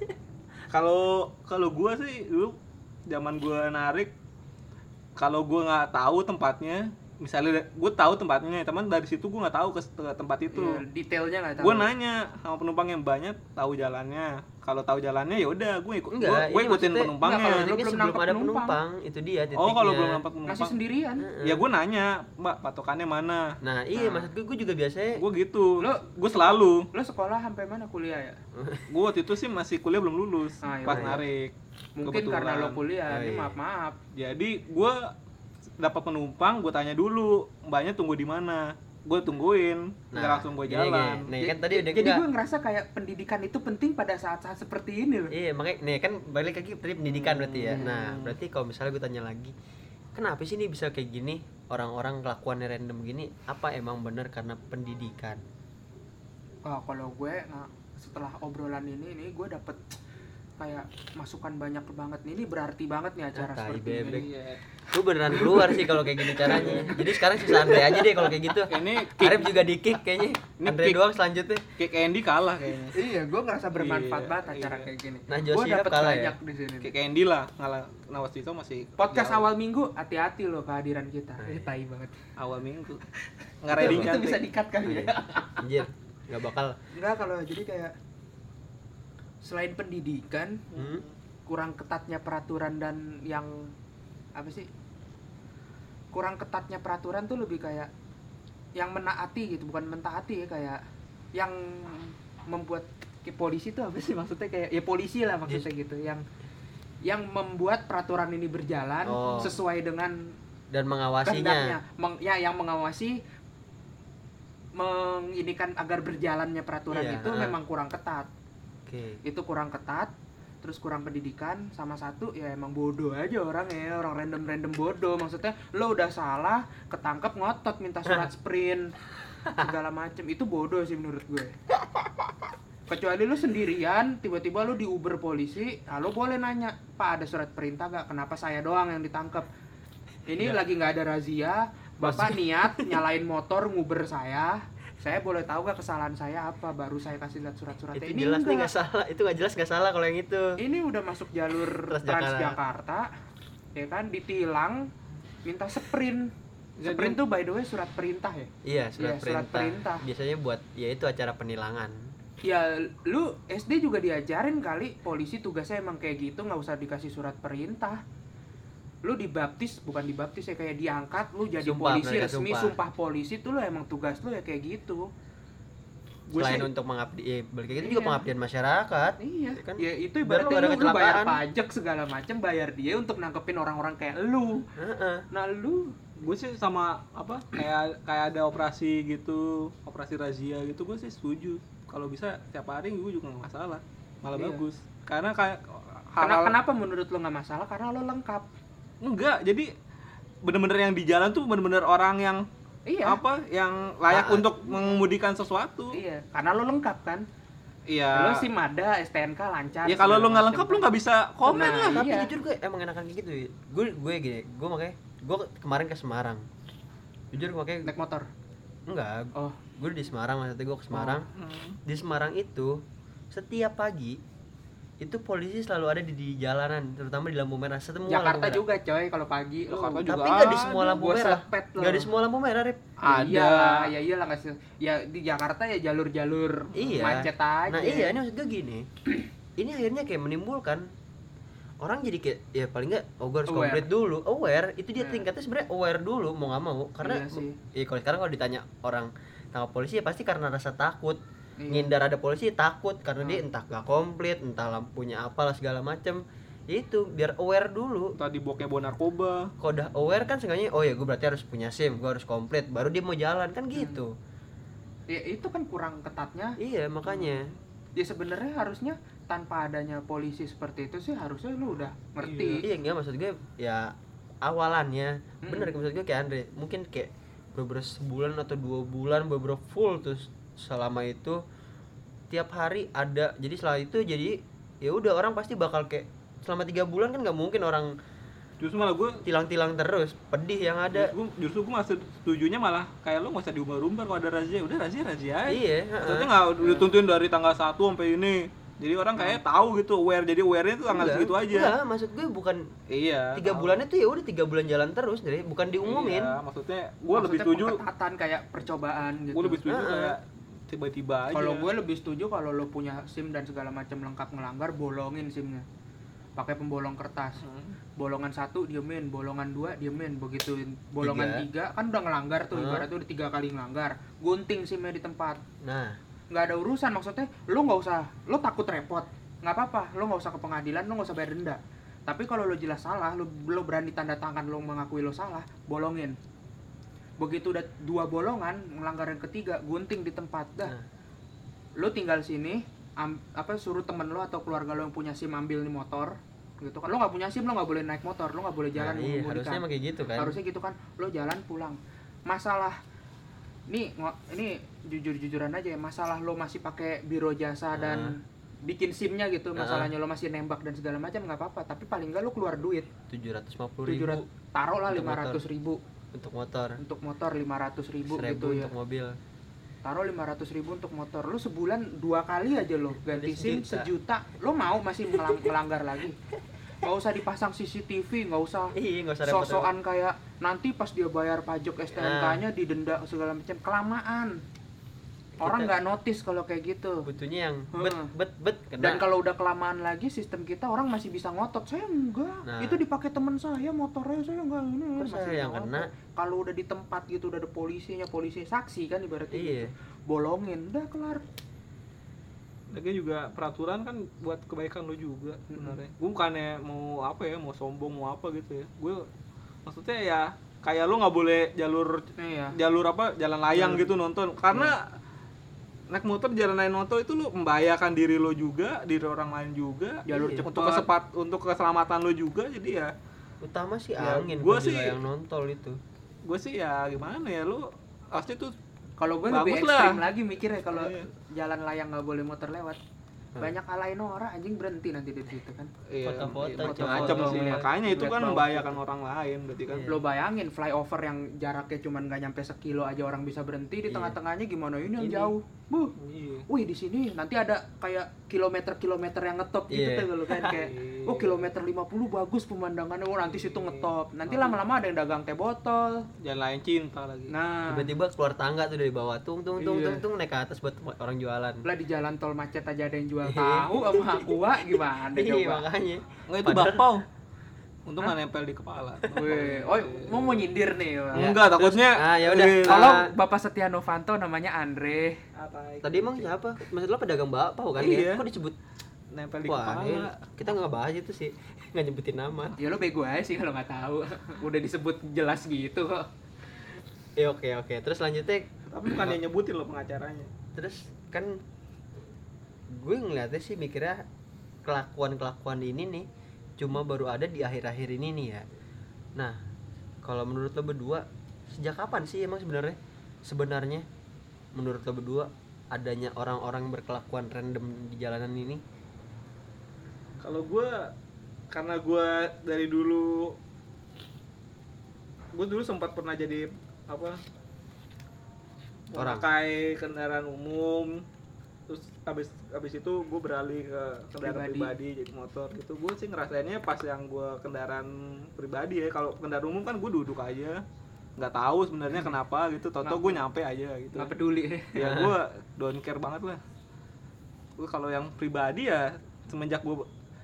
Kalau kalau gua sih dulu zaman gua narik, kalau gua nggak tahu tempatnya, misalnya gua tahu tempatnya, teman dari situ gua nggak tahu ke ke tempat itu. Iya, detailnya nggak tahu. Gue nanya sama penumpang yang banyak, tahu jalannya. Kalau tahu jalannya ya udah gue ikut. Enggak, Gue ini ikutin maksudnya- penumpangnya. enggak, kalau Titiknya belum sebelum nangkep ada penumpang. penumpang, itu dia titiknya. Oh kalau belum dapat penumpang. Masih sendirian. Heeh. Ya gue nanya, Mbak patokannya mana? Nah, iya Nah. maksud gue gue juga biasanya Gue gitu. Lo- gue selalu. Lo sekolah sampai mana kuliah ya? Gue waktu itu sih masih kuliah belum lulus Ah, iya, pas iya. narik. Mungkin Kebetulan. karena lo kuliah, Oh, ini iya. maaf-maaf. Jadi gue dapat penumpang, gue tanya dulu, mbaknya tunggu di mana? Gue tungguin, nggak langsung gue gini, jalan. gini. Nih kan tadi udah Jadi enggak. gue ngerasa kayak pendidikan itu penting pada saat-saat seperti ini loh. Iya, makanya nih kan balik lagi tadi pendidikan berarti ya. Hmm. Nah, berarti kalau misalnya gue tanya lagi, kenapa sih ini bisa kayak gini, orang-orang kelakuannya random gini? Apa emang benar karena pendidikan? Oh, kalau gue nah, setelah obrolan ini ini gue dapet kayak masukan banyak banget nih. Ini berarti banget nih acara Ah, tai seperti bebek. ini. Iya. Lu beneran keluar sih kalau kayak gini caranya. Jadi sekarang sisa Andre aja deh kalau kayak gitu. Ini Arif juga di kick kayaknya. Ini Andre kick. doang selanjutnya. kayak Andy kalah kayaknya. Iya, gue ngerasa bermanfaat Iya, banget acara iya. kayak gini. Nah, Gue Josiah dapet kalah ya? banyak di sini. nih. Kayak Andy lah, ngalah Nawasito masih Podcast jauh. awal minggu, hati-hati loh kehadiran kita. Nah, Eh, tai banget. awal minggu. Nggak ready Itu cantik. bisa di-cut kali ya. Anjir, enggak bakal. Enggak, kalau jadi kayak selain pendidikan, Hmm? kurang ketatnya peraturan dan yang apa sih? Kurang ketatnya peraturan tuh lebih kayak yang menaati gitu, bukan mentaati ya, kayak yang membuat kayak polisi tuh apa sih maksudnya, kayak ya polisi lah maksudnya gitu, yang yang membuat peraturan ini berjalan Oh. sesuai dengan Dan mengawasinya. kehendaknya, Meng, ya yang mengawasi menginikan agar berjalannya peraturan Iya, itu ah. memang kurang ketat. Oke. Itu kurang ketat, terus kurang pendidikan, sama satu ya emang bodoh aja orang ya, orang random-random bodoh. Maksudnya lo udah salah, ketangkep ngotot minta surat sprint segala macem, itu bodoh sih menurut gue. Kecuali lu sendirian, tiba-tiba lu di Uber polisi, nah lu boleh nanya, Pak ada surat perintah gak? Kenapa saya doang yang ditangkap? Ini Ya. lagi nggak ada razia, Bapak niat nyalain motor nguber saya, saya boleh tahu gak kesalahan saya apa? Baru saya kasih lihat surat-suratnya. Itu Ini jelas nih enggak. nggak salah. Itu nggak jelas nggak salah kalau yang itu. Ini udah masuk jalur Transjakarta. Transjakarta, ya kan, ditilang, minta sprint. Jadi- Sprint tuh by the way surat perintah ya. Iya, surat, Iya, surat perintah. perintah. Biasanya buat ya itu acara penilangan. Ya lu S D juga diajarin kali, polisi tugasnya emang kayak gitu, nggak usah dikasih surat perintah. Lu dibaptis, bukan dibaptis ya, kayak diangkat, lu jadi Sumpah, polisi mereka resmi, sumpah. sumpah polisi tuh lu emang tugas lu ya kayak gitu. Gua Selain sih- untuk mengabdi, ya, balik kayak gitu Iya. juga pengabdian masyarakat. Iya, Ya kan? ya itu Biar lu ibaratnya nggak ada lu, lu bayar kecelakaan. pajak segala macam, bayar dia untuk nangkepin orang-orang kayak lu. Heeh. Nah lu Gue sih sama apa kayak kayak ada operasi gitu, operasi razia gitu, gue sih setuju. Kalau bisa tiap hari gue juga nggak masalah, malah Iya. bagus. Karena kayak Kenapa, hal-hal kenapa menurut lo nggak masalah? Karena lo lengkap. enggak, jadi bener-bener yang di jalan tuh bener-bener orang yang Iya. apa yang layak Taat. untuk mengemudikan sesuatu. Iya, karena lo lengkap kan. Iya. Lo SIM ada, S T N K lancar. Ya kalau segala lu nggak macem. lengkap lu nggak bisa komen Nah, lah. Tapi iya. jujur gue emang enakan kayak gitu. Gue gue gini, gue makanya gue kemarin ke Semarang. Jujur makanya naik motor. enggak, Oh, gue di Semarang, maksudnya gue ke Semarang. Hmm. Di Semarang itu setiap pagi itu polisi selalu ada di, di jalanan, terutama di lampu merah. Semua Jakarta lampu merah. juga coy kalau pagi. Jakarta Oh, juga Tapi nggak di ada. semua lampu Gua merah. sepet loh. Nggak di semua lampu merah, Rip. Ya Ada. iyalah, ya iyalah nggak sih. Ya di Jakarta ya jalur-jalur Iya. macet aja. Nah iya, ini maksud gue gini. Ini akhirnya kayak menimbulkan orang jadi kayak ya paling nggak oh gue harus Aware. komplit dulu, aware. Itu dia Iya. tingkatnya sebenarnya aware dulu, mau nggak mau. Karena Iya sih. ya kalau sekarang kalau ditanya orang tangkap polisi ya pasti karena rasa takut. Iya. Ngindar ada polisi takut karena dia Hmm. entah gak komplit, entah lampunya apalah segala macem. Ya itu biar aware dulu. Tadi boknya bawa narkoba. Kalau udah aware kan seenggaknya oh ya gue berarti harus punya SIM, gue harus komplit baru dia mau jalan kan gitu. Ya itu kan kurang ketatnya. Iya makanya. Ya sebenarnya harusnya tanpa adanya polisi seperti itu sih harusnya lu udah ngerti. Iya enggak maksud gue ya awalannya Mm-mm. bener maksud gue kayak Andre mungkin kayak beberapa sebulan atau dua bulan beberapa full terus selama itu tiap hari ada, jadi setelah itu jadi ya udah orang pasti bakal kayak selama tiga bulan kan nggak mungkin orang Justru malah gue tilang-tilang terus pedih yang ada. Justru, justru gue masih setujunya malah kayak lu nggak usah diumbar-umbar kalau ada razia, udah razia razia aja. Iya Maksudnya heeh. nggak ditentuin dari tanggal satu sampai ini. Jadi orang kayak tahu gitu aware, jadi aware-nya tuh tanggal Enggak, segitu aja. enggak, maksud gue bukan Iya. tiga tahu. bulan itu ya udah tiga bulan jalan terus dari bukan diumumin. Iya, maksudnya gue lebih Maksudnya setuju. pengetatan kayak percobaan gitu. Gue lebih setuju Heeh. kayak tiba-tiba aja. Kalau gue lebih setuju kalau lo punya SIM dan segala macam lengkap ngelanggar, bolongin SIM-nya. Pakai pembolong kertas. Hmm. Bolongan satu diemin, bolongan dua diemin, begitu bolongan Tiga. tiga, kan udah ngelanggar tuh, Hah? ibaratnya udah tiga kali ngelanggar, gunting SIM-nya di tempat. Nah, Nggak ada urusan, maksudnya lo nggak usah, lo takut repot, nggak apa-apa, lo nggak usah ke pengadilan, lo nggak usah bayar denda. Tapi kalau lo jelas salah, lo, lo berani tanda tangan lo mengakui lo salah, bolongin. Begitu udah dua bolongan, melanggar yang ketiga, gunting di tempat dah. Nah. Lo tinggal sini, am, apa suruh temen lo atau keluarga lo yang punya SIM ambil nih motor, gitu kan. Lo nggak punya SIM, lo nggak boleh naik motor, lo nggak boleh jalan Nah, iya, mengemudikan. harusnya emang kayak gitu kan. Harusnya gitu kan. Lo jalan pulang. Masalah ini ini jujur-jujuran aja ya, masalah lo masih pakai biro jasa dan bikin SIM-nya gitu, masalahnya lo masih nembak dan segala macam nggak apa-apa, tapi paling nggak lo keluar duit tujuh ratus lima puluh ribu taruh lah untuk lima ratus ribu untuk motor, untuk motor lima ratus ribu seribu gitu ya, untuk mobil. taruh lima ratus ribu untuk motor, lo sebulan dua kali aja lo ganti SIM sejuta. sejuta, lo mau masih melang- melanggar lagi? Nggak usah dipasang C C T V, nggak usah Iya, nggak usah sosokan kayak nanti pas dia bayar pajak S T N K-nya didenda segala macam, kelamaan. Orang Kita- nggak notice kalau kayak gitu. butuhnya yang bet Heeh. bet bet kena. Dan kalau udah kelamaan lagi sistem kita, orang masih bisa ngotot. Saya enggak. Nah. Itu dipakai teman saya, motornya saya enggak ini. Kok saya Masih yang ngotot. kena? Kalau udah di tempat gitu udah ada polisinya, polisi saksi kan ibaratnya. Iya. Gitu. Bolongin, udah kelar. Lagi juga peraturan kan buat kebaikan lo juga sebenarnya. Gue bukannya mau apa ya, mau sombong mau apa gitu ya. Gue maksudnya ya kayak lo nggak boleh jalur Iya. jalur apa jalan layang Jalur. gitu nonton karena naik motor jalan layang motor itu lo membahayakan diri lo juga, diri orang lain juga. Jalur Iya. cepat. Untuk kesepat untuk keselamatan lo juga, jadi ya Utama sih Ya, angin gua kalau sih- yang nontol itu. gue sih ya gimana ya, lo pasti tuh Kalau gue lebih Bagus lah. ekstrim lagi mikirnya kalau Iya. jalan layang nggak boleh motor lewat. Hmm. Banyak alain orang, anjing berhenti nanti di situ kan. iya, Foto-foto, iya, foto-foto, macam-macam sih. ngeliat- Makanya itu ngeliat kan bawah. membahayakan orang lain berarti kan. Iya. Lo bayangin flyover yang jaraknya cuman nggak nyampe sekilo aja orang bisa berhenti di Iya. tengah-tengahnya, gimana ini yang Ini. jauh. Buh. Iya. Wih di sini nanti ada kayak kilometer-kilometer yang ngetop gitu Iya. tuh kalau kan kayak Iya. oh kilometer lima puluh bagus pemandangannya, oh nanti situ ngetop. Nanti lama-lama ada yang dagang teh botol. Jalan lain cinta lagi. Nah, Tiba-tiba keluar tangga tuh dari bawah, tung tung tung Iya. tung tung naik ke atas buat orang jualan. lah di jalan tol macet aja ada yang jual Iya. tahu sama aqua gimana Iya, coba. makanya. Enggak itu Padahal- bakpao. Untung nggak nempel di kepala. Wih, oh mau mau nyindir nih. Bang. Ya. Enggak, takutnya. Ah, ya udah. eh, Kalau Ah. Bapak Setia Novanto namanya Andre. Tadi emang siapa? Maksud lo pedagang bakpao kan? Iya. Ya? Kok disebut? nempel di Wah, kepala. ini kita nggak bahas itu sih. Nggak nyebutin nama. Ya lo bego aja sih kalau nggak tahu. Udah disebut jelas gitu kok. Ya oke oke. Terus lanjutnya Tapi bukan dia nyebutin loh pengacaranya. terus kan gue ngeliatnya sih mikirnya kelakuan-kelakuan ini nih cuma baru ada di akhir-akhir ini nih ya. Nah, kalau menurut lo berdua sejak kapan sih emang sebenarnya sebenarnya menurut lo berdua adanya orang-orang berkelakuan random di jalanan ini? Kalau gue karena gue dari dulu gue dulu sempat pernah jadi apa Orang. pakai kendaraan umum, terus habis habis itu gue beralih ke kendaraan Pribadi. pribadi, jadi motor gitu. Gue sih ngerasainnya pas yang gue kendaraan pribadi ya. Kalau kendaraan umum kan gue duduk aja, nggak tahu sebenarnya kenapa gitu. Toto gue nyampe aja gitu. Nggak peduli. Ya gue don't care banget lah. Gue kalau yang pribadi ya semenjak gue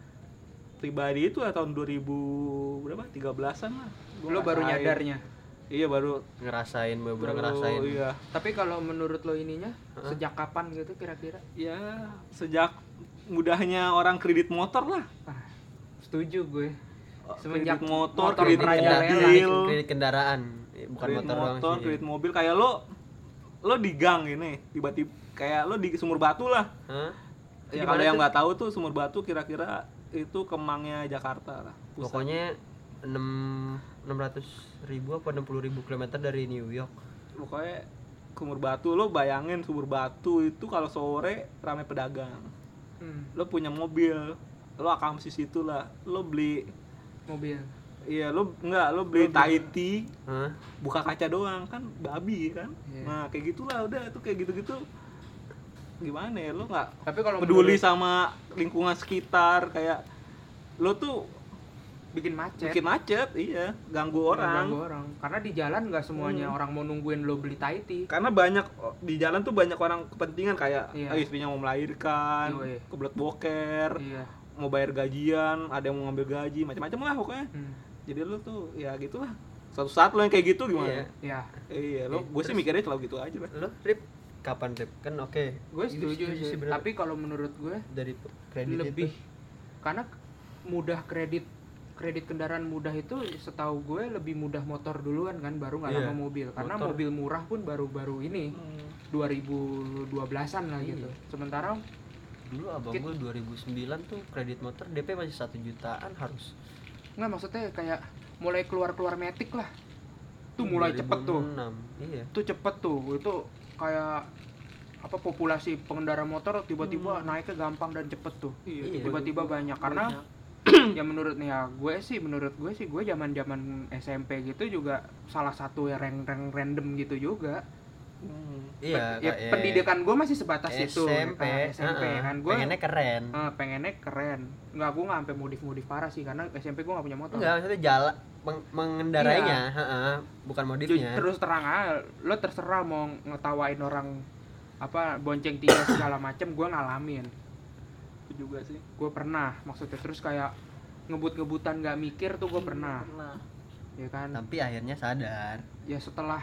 pribadi itu ya tahun dua ribu berapa tiga belasan lah. Gua Lo baru ngerasain. nyadarnya. Iya baru Ngerasain beberapa baru- ngerasain. Iya. Tapi kalau menurut lo ininya Heeh. sejak kapan gitu kira-kira? Ya sejak mudahnya orang kredit motor lah. Ah, setuju gue. Kredit Semenjak motor, motor kredit merajalela mobil, itu. Kredit kendaraan, Eh, bukan kredit motor, doang motor, sih. kredit mobil. Kayak lo lo di gang ini tiba-tiba kayak lo di Sumur Batu lah. Hah? Ya, Gimana kalau yang tuh? nggak tahu tuh Sumur Batu kira-kira itu Kemangnya Jakarta lah. Pusat. Pokoknya enam enam ratus ribu apa enam puluh ribu kilometer dari New York. Pokoknya Sumur Batu, lo bayangin Sumur Batu itu kalau sore ramai pedagang. Hmm, Lo punya mobil, lo akan di situ lah. Lo beli, mobil. iya lo enggak lo beli Lo beli- Tahiti, Hah? buka kaca doang kan babi kan. Iya. Nah kayak gitulah udah tuh kayak gitu-gitu. Gimana ya lo nggak Tapi kalau peduli menurut- sama lingkungan sekitar kayak lo tuh bikin macet. bikin macet, iya ganggu orang. Ganggu orang. Karena di jalan nggak semuanya Hmm. orang mau nungguin lo beli Tahiti. Karena banyak di jalan tuh banyak orang kepentingan kayak Iya. ah, istrinya mau melahirkan, Yoi. kebelet boker, Iya. mau bayar gajian, ada yang mau ngambil gaji, macam-macam lah pokoknya. Hmm. Jadi lu tuh ya gitulah. Suatu saat lo yang kayak gitu gimana? Iya. Ya, Iya, lo Eh, gue sih terus- mikirnya selalu gitu aja lah. Lo Rip kapan Rip? Kan oke. gue setuju Setuju sih. bener. Tapi kalau menurut gue Dari kredit lebih itu. karena mudah kredit kredit kendaraan mudah itu setahu gue lebih mudah motor duluan kan baru nggak Iya, lama mobil karena motor. mobil murah pun baru-baru ini dua ribu dua belasan lah Iya. gitu sementara Dulu abang Kit- gue dua ribu sembilan tuh kredit motor D P masih satu jutaan harus. Nggak, maksudnya kayak mulai keluar-keluar metik lah. Tuh mulai cepet tuh. dua ribu enam. Iya. Tuh cepet tuh. Itu kayak apa, populasi pengendara motor tiba-tiba Hmm. naiknya gampang dan cepet tuh. Iya. Tiba-tiba banyak karena ya menurut nih ya gue sih menurut gue sih gue zaman-zaman S M P gitu juga salah satu ya rank-rank random gitu juga. Hmm. Iya, ya, kayak pendidikan gue masih sebatas itu. S M P, eh, S M P uh-uh, kan gue pengennya keren. eh, pengennya keren. Nggak, gue nggak sampai modif-modif parah sih karena S M P gue nggak punya motor. Enggak, maksudnya jalan meng- mengendarainya, heeh, bukan Ju- modifnya. terus terang aja, lo terserah mau ngetawain orang apa bonceng tiga segala macem, gue ngalamin. Itu juga sih. Gue pernah maksudnya, terus kayak ngebut-ngebutan nggak mikir tuh gue pernah. Pernah. Ya kan, Tapi akhirnya sadar. ya setelah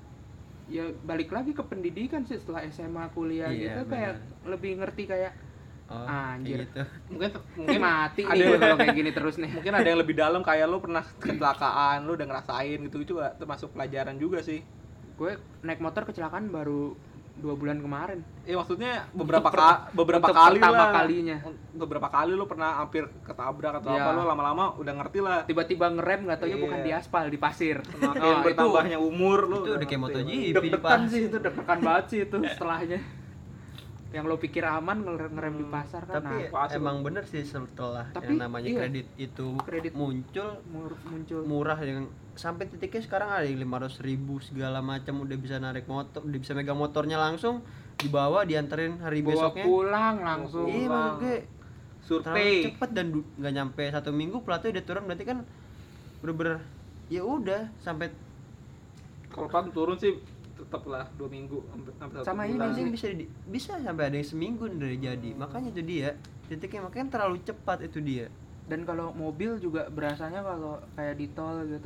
ya balik lagi ke pendidikan sih, setelah S M A kuliah Iya, gitu kayak lebih ngerti kayak Oh, Anjir. kayak gitu. Mungkin mungkin mungkin mati ada- nih gua kalau kayak gini terus nih. mungkin ada yang lebih dalam kayak lu pernah kecelakaan, lu udah ngerasain gitu itu juga termasuk pelajaran juga sih. Gue naik motor kecelakaan baru dua bulan kemarin. Eh maksudnya beberapa Untuk ka- beberapa untuk kali pertama lah. kalinya. Beberapa kali lu pernah hampir ketabrak atau Iya. apa, lu lama-lama udah ngerti lah. Tiba-tiba ngerem nggak taunya Iya. bukan di aspal, di pasir. Semakin Oh, itu bertambahnya umur lu Itu udah kayak ngerti. MotoGP. deg-degan sih, itu deg-degan banget sih itu setelahnya. Yang lo pikir aman ngerem, ngerem di pasar kan. Tapi Nah, Pasti. emang bener sih setelah Tapi, yang namanya iya. kredit itu Kredit. muncul mur- muncul murah, yang sampai titiknya sekarang ada yang lima ratus ribu segala macam, udah bisa narik motor, udah bisa megang motornya langsung dibawa dianterin hari bawa besoknya. pulang langsung. Iya, pulang. maksud gue terlalu Survei. cepet dan du- nggak nyampe satu minggu platnya udah turun, berarti kan bener-bener ya udah sampai Kalau pas turun sih tetap lah dua minggu sampai sampai satu Sama ini bulan. ada sih. yang bisa di- bisa sampai ada yang seminggu dari jadi, makanya itu dia titiknya, makanya terlalu cepat itu dia. Dan kalau mobil juga berasanya kalau kayak di tol gitu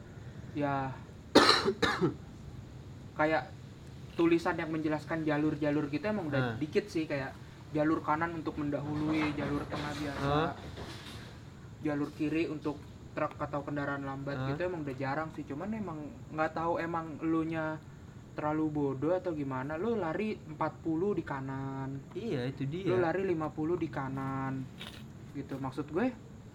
ya kayak tulisan yang menjelaskan jalur-jalur gitu emang udah Nah. dikit sih, kayak jalur kanan untuk mendahului, jalur tengah biasa, Hah? jalur kiri untuk truk atau kendaraan lambat Hah? gitu emang udah jarang sih. Cuman emang nggak tahu emang elunya terlalu bodoh atau gimana, lu lari empat puluh di kanan, Iya itu dia. lu lari lima puluh di kanan gitu. Maksud gue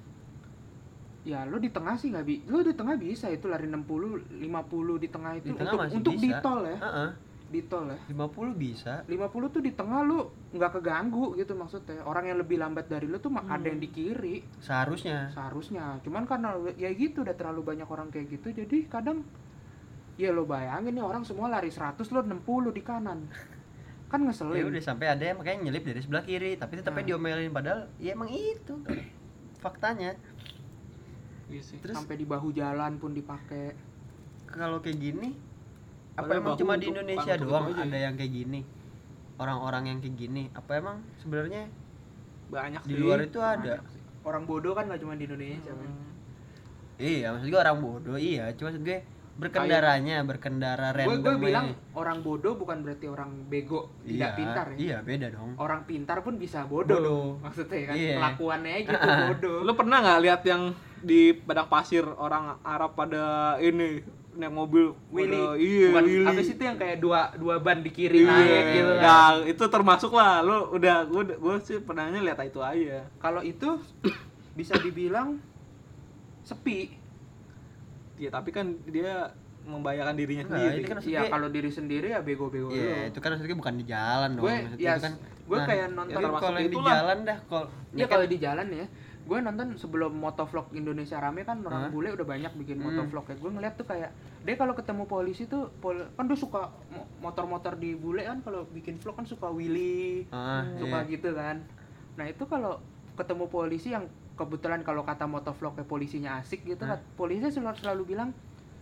ya lu di tengah sih nggak bi lu di tengah bisa itu lari enam puluh lima puluh di tengah itu Di tengah untuk masih untuk bisa. di tol ya, Heeh, di tol ya. lima puluh bisa. lima puluh tuh di tengah lu nggak keganggu gitu, maksudnya orang yang lebih lambat dari lu tuh mak- ada yang di kiri Seharusnya. seharusnya. Cuman karena ya gitu udah terlalu banyak orang kayak gitu, jadi kadang ya lo bayangin nih orang semua lari seratus, lo enam puluh di kanan kan Ya ngeselin. udah sampai ada yang makanya nyelip dari sebelah kiri, tapi tetapnya Nah. diomelin, padahal ya emang itu faktanya. Iya sih. Terus Sampai di bahu jalan pun dipakai. kalau kayak gini apa Padahal emang bahu cuma di untuk- Indonesia untuk doang itu aja ada ya. yang kayak gini, orang-orang yang kayak gini? Apa emang sebenarnya Banyak di sih. luar itu ada? Orang bodoh kan nggak cuma di Indonesia men. Hmm. Iya, maksud gue orang bodoh, iya. Cuma maksud gue berkendaranya, berkendara Gue random. bilang orang bodoh bukan berarti orang bego, tidak iya, pintar ya. Iya, beda dong. Orang pintar pun bisa bodoh, Bodoh. maksudnya kan. Iya. Kelakuannya aja gitu bodoh. Lu pernah nggak lihat yang di padang pasir orang Arab pada ini naik mobil Willy, pada- iya bukan Willy. apa sih itu yang kayak dua dua ban di kiri Iya, naik gitu kan. nah, itu termasuk lah. Lu udah gua gua sih pernahnya lihat itu aja. Kalau itu bisa dibilang sepi. Ya tapi kan dia membahayakan dirinya Enggak, sendiri. itu kan Iya, maksudnya- kalau diri sendiri ya bego-bego Iya, dulu. itu kan maksudnya bukan di jalan dong. Gue Maksudnya ya itu kan gue nah, kayak nonton itu termasuk kalau yang di itulah. jalan dah kalau Iya kalau di jalan ya, gue nonton sebelum motovlog Indonesia rame kan orang Hah? bule udah banyak bikin Hmm. motovlog ya. Gue ngeliat tuh kayak dia kalau ketemu polisi tuh pol- kan dia suka mo- motor-motor di bule kan kalau bikin vlog kan suka wheelie, Ah, suka iya. gitu kan. Nah itu kalau ketemu polisi yang kebetulan kalau kata motovlognya polisinya asik gitu Hah? kan, polisi selalu selalu bilang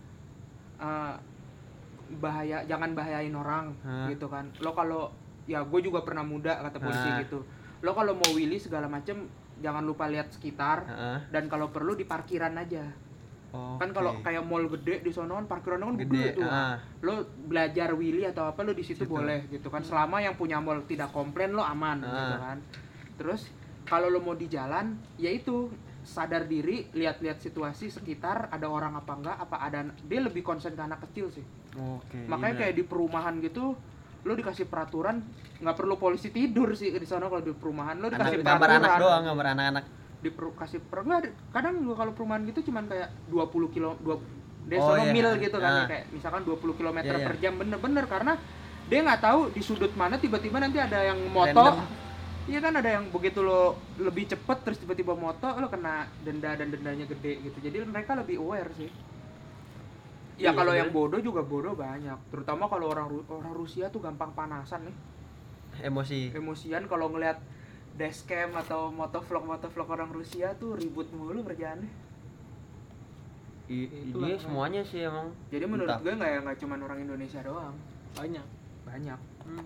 eh, bahaya, jangan bahayain orang Hah? gitu kan. Lo kalau ya gue juga pernah muda kata polisi Hah? gitu. Lo kalau mau wheelie segala macem jangan lupa lihat sekitar Heeh. dan kalau perlu di parkiran aja. Kan kalau Oke. kayak mall gede di sono kan parkirannya kan gede, Gede, tuh. ah. Lo belajar wheelie atau apa lo di situ Situ. boleh gitu kan. Selama yang punya mall tidak komplain lo aman Ah. gitu kan. Terus kalau lo mau di jalan ya itu sadar diri, lihat-lihat situasi sekitar ada orang apa enggak, apa ada dia lebih konsen ke anak kecil sih. Oke. Makanya iya kayak di perumahan gitu lu dikasih peraturan, nggak perlu polisi tidur sih di sana kalau di perumahan, lu dikasih Anak, gambar peraturan anak doang, gambar anak-anak. di per, kasih per, nggak, kadang juga kalau perumahan gitu cuman kayak dua puluh kilo dua dia Oh, sono iya. mil gitu kan Nah. kayak misalkan dua puluh kilometer Iya, iya. per jam, bener-bener karena dia nggak tahu di sudut mana tiba-tiba nanti ada yang moto. Random. Iya kan, ada yang begitu lo lebih cepet terus tiba-tiba moto lo kena denda dan dendanya gede gitu. Jadi mereka lebih aware sih. Ya Iya, kalau yang sebenarnya. bodoh juga bodoh banyak. Terutama kalau orang Ru- orang Rusia tuh gampang panasan nih. Emosi. Emosian kalau ngelihat dashcam atau motovlog motovlog orang Rusia tuh ribut mulu kerjaannya. I, Itulah, dia kan. semuanya sih emang. Jadi menurut Entah. gue nggak ya nggak cuma orang Indonesia doang, Banyak. banyak. Hmm.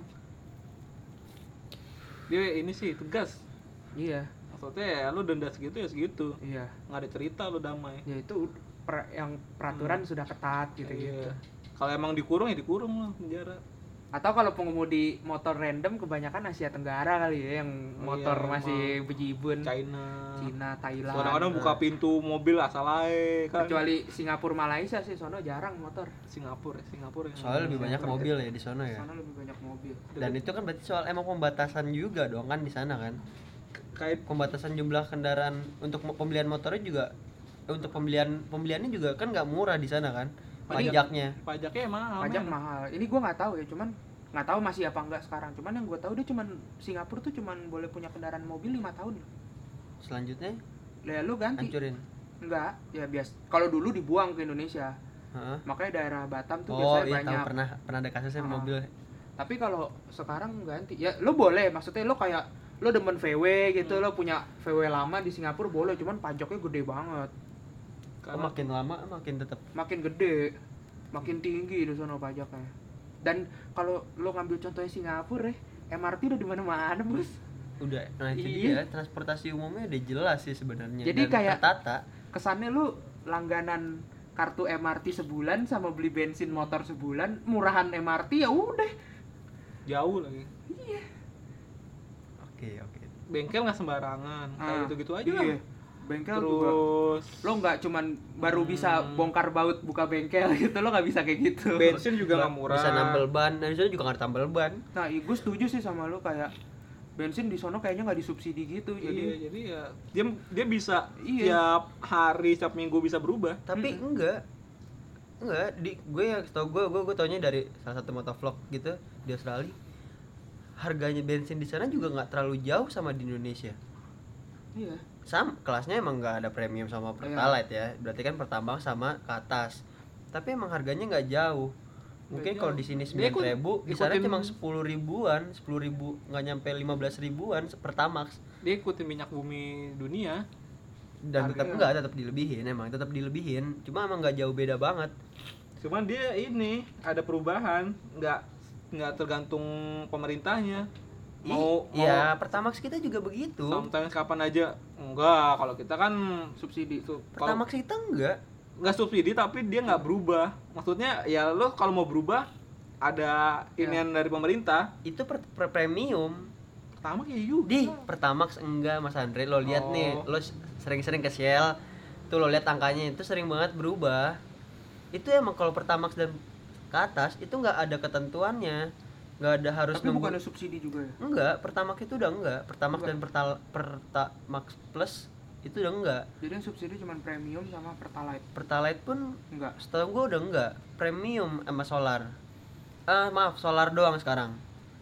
Dia ini sih tegas. Iya, Maksudnya ya lu denda segitu ya segitu. iya. Nggak ada cerita lu damai. Ya itu per- yang peraturan Hmm. sudah ketat gitu-gitu. Iya. Kalau emang dikurung ya dikurung lah penjara. Atau kalau pengemudi motor random kebanyakan Asia Tenggara kali ya, yang Oh motor iya, masih bejibun. China. Cina, Thailand. Kadang-kadang buka pintu mobil asal aja kan. Kecuali Singapura, Malaysia sih, sono jarang motor. Singapura, Singapura. yang- Soalnya lebih banyak Iya. mobil ya di sana ya. Sono lebih banyak mobil. Dan itu kan berarti soal emang pembatasan juga dong kan di sana kan. Kayak Pembatasan jumlah kendaraan untuk mo- pembelian motornya juga eh, untuk pembelian pembeliannya juga kan nggak murah di sana kan. Pajak. Pajaknya. pajaknya mahal. Pajak men. mahal. Ini gua nggak tahu ya, cuman nggak tahu masih apa enggak sekarang. Cuman yang gua tahu dia cuman Singapura tuh cuman boleh punya kendaraan mobil lima tahun. Selanjutnya Lah lu ganti. hancurin. Enggak, ya bias. Kalau dulu dibuang ke Indonesia. Heeh. Makanya daerah Batam tuh Oh biasanya iya banyak. tahu pernah pernah ada kasusnya Ah. mobil. Tapi kalau sekarang ganti, ya lo boleh, maksudnya lo kayak lo demen V W gitu, Hmm. lo punya V W lama di Singapura boleh, cuman pajaknya gede banget, Oh, Karena makin lama makin tetap. makin gede, makin tinggi di sana pajaknya. Dan kalau lo ngambil contohnya Singapura, eh, M R T udah di mana-mana bos. Udah, nah itu Iya. dia transportasi umumnya udah jelas sih sebenarnya. Jadi dan kayak- tertata. Kesannya lo langganan kartu M R T sebulan sama beli bensin motor sebulan, murahan M R T ya udah. jauh lagi. Oke oke. Bengkel nggak sembarangan. Kayak Ah, gitu-gitu aja. iya. lah. Bengkel juga. Terus Lo nggak cuman baru Hmm. bisa bongkar baut buka bengkel gitu, lo nggak bisa kayak gitu. bensin juga nggak murah. Bisa nambel ban, dan di sana juga nggak ada tambal ban. Nah, gue setuju sih sama lo, kayak bensin di sono kayaknya nggak disubsidi gitu. Iya, Jadi jadi ya dia dia bisa Iya. tiap hari, tiap minggu bisa berubah. Tapi Mm-mm. enggak. Enggak, di gue yang tau gue gue gue taunya dari salah satu motovlog gitu di Australia. Harganya bensin di sana juga nggak terlalu jauh sama di Indonesia. iya. Sam, kelasnya emang nggak ada premium sama pertalite ya. Berarti kan pertambang sama ke atas. Tapi emang harganya nggak jauh. Mungkin Nggak kalau jauh. di sini Dia sembilan ikut- ribu, di sana ikutin- cuma sepuluh ribuan, sepuluh ribu nggak nyampe lima belas ribuan pertamax. Dia ikutin minyak bumi dunia. Dan tetap Harganya- enggak, tetap dilebihin emang, tetap dilebihin. Cuma emang nggak jauh beda banget. Cuman dia ini ada perubahan, nggak nggak tergantung pemerintahnya. Mau I- ya, pertamax kita juga begitu. mau sometimes kapan aja. Enggak, kalau kita kan Subsidi. su- kalau Pertamax kita enggak. nggak subsidi tapi dia nggak berubah. Maksudnya ya lo kalau mau berubah ada Ya. inian dari pemerintah. Itu per, per premium. Pertama kayak juga. Di Pertamax enggak Mas Andre, lo lihat Oh. nih, lo s- sering-sering ke Shell, tuh lo lihat angkanya itu sering banget berubah. Itu emang kalau Pertamax dan ke atas itu enggak ada ketentuannya, enggak ada harus Tapi nunggu. bukan ada subsidi juga ya. Enggak, Pertamax itu udah enggak, Pertamax Enggak. dan Pertal Pertamax Plus itu udah enggak. Jadi yang subsidi cuma premium sama pertalite. Pertalite pun Enggak. setahu gua udah enggak, premium sama solar. Ah, maaf, solar doang sekarang.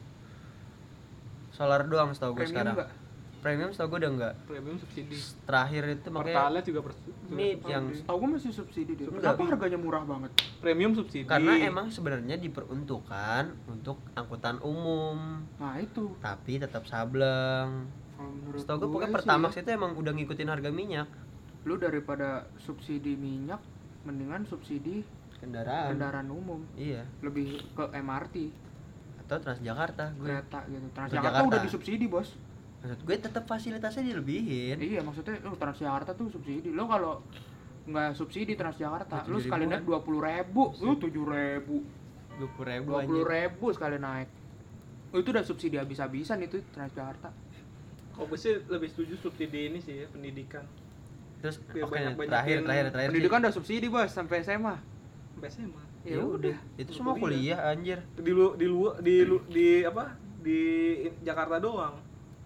Solar doang setahu gua Premium sekarang. enggak. Premium setahu gua udah enggak. Premium subsidi. Terakhir itu makanya Pertalite juga per- ini yang Tahu gue masih subsidi dia. Enggak. Kenapa harganya murah banget? premium subsidi. karena emang sebenarnya diperuntukkan untuk angkutan umum, Nah, itu. tapi tetap sableng. Kalau menurut Setahu gua pokoknya sih Pertamax ya, itu emang udah ngikutin harga minyak lu daripada subsidi minyak mendingan subsidi kendaraan. kendaraan umum, Iya, lebih ke M R T, atau Transjakarta gue. kereta gitu. Jakarta. Transjakarta udah disubsidi, Bos. Maksud gue tetap fasilitasnya dilebihin. Iya, maksudnya lu Transjakarta tuh subsidi. Lo kalau nggak subsidi Transjakarta, lu tujuh sekali ribuan. naik dua puluh ribu, lu tujuh ribu, dua puluh ribu dua puluh ribu sekali naik. Oh, itu udah subsidi habis-habisan itu Transjakarta. Kalau gue sih lebih setuju subsidi ini sih ya, pendidikan. Terus Biar oke, banyak-banyakin terakhir terakhir terakhir sih. Pendidikan udah subsidi, Bos, sampai S M A. Sampai S M A. Ya udah. Itu semua kuliah anjir. Di lu di lu di lu di apa? Di Jakarta doang.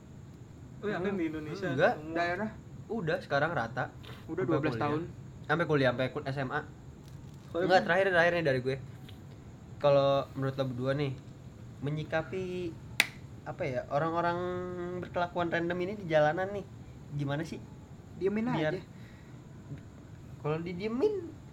Oh, yang di Indonesia. Enggak. semua. Daerah Udah sekarang rata. udah Sampai dua belas kuliah. tahun. Sampai kuliah, sampai kul- S M A. Soalnya Enggak, terakhir terakhir nih dari gue. Kalau menurut lo berdua nih, menyikapi apa ya, orang-orang berkelakuan random ini di jalanan nih, gimana sih? Diemin Biar- aja. Kalau didiemin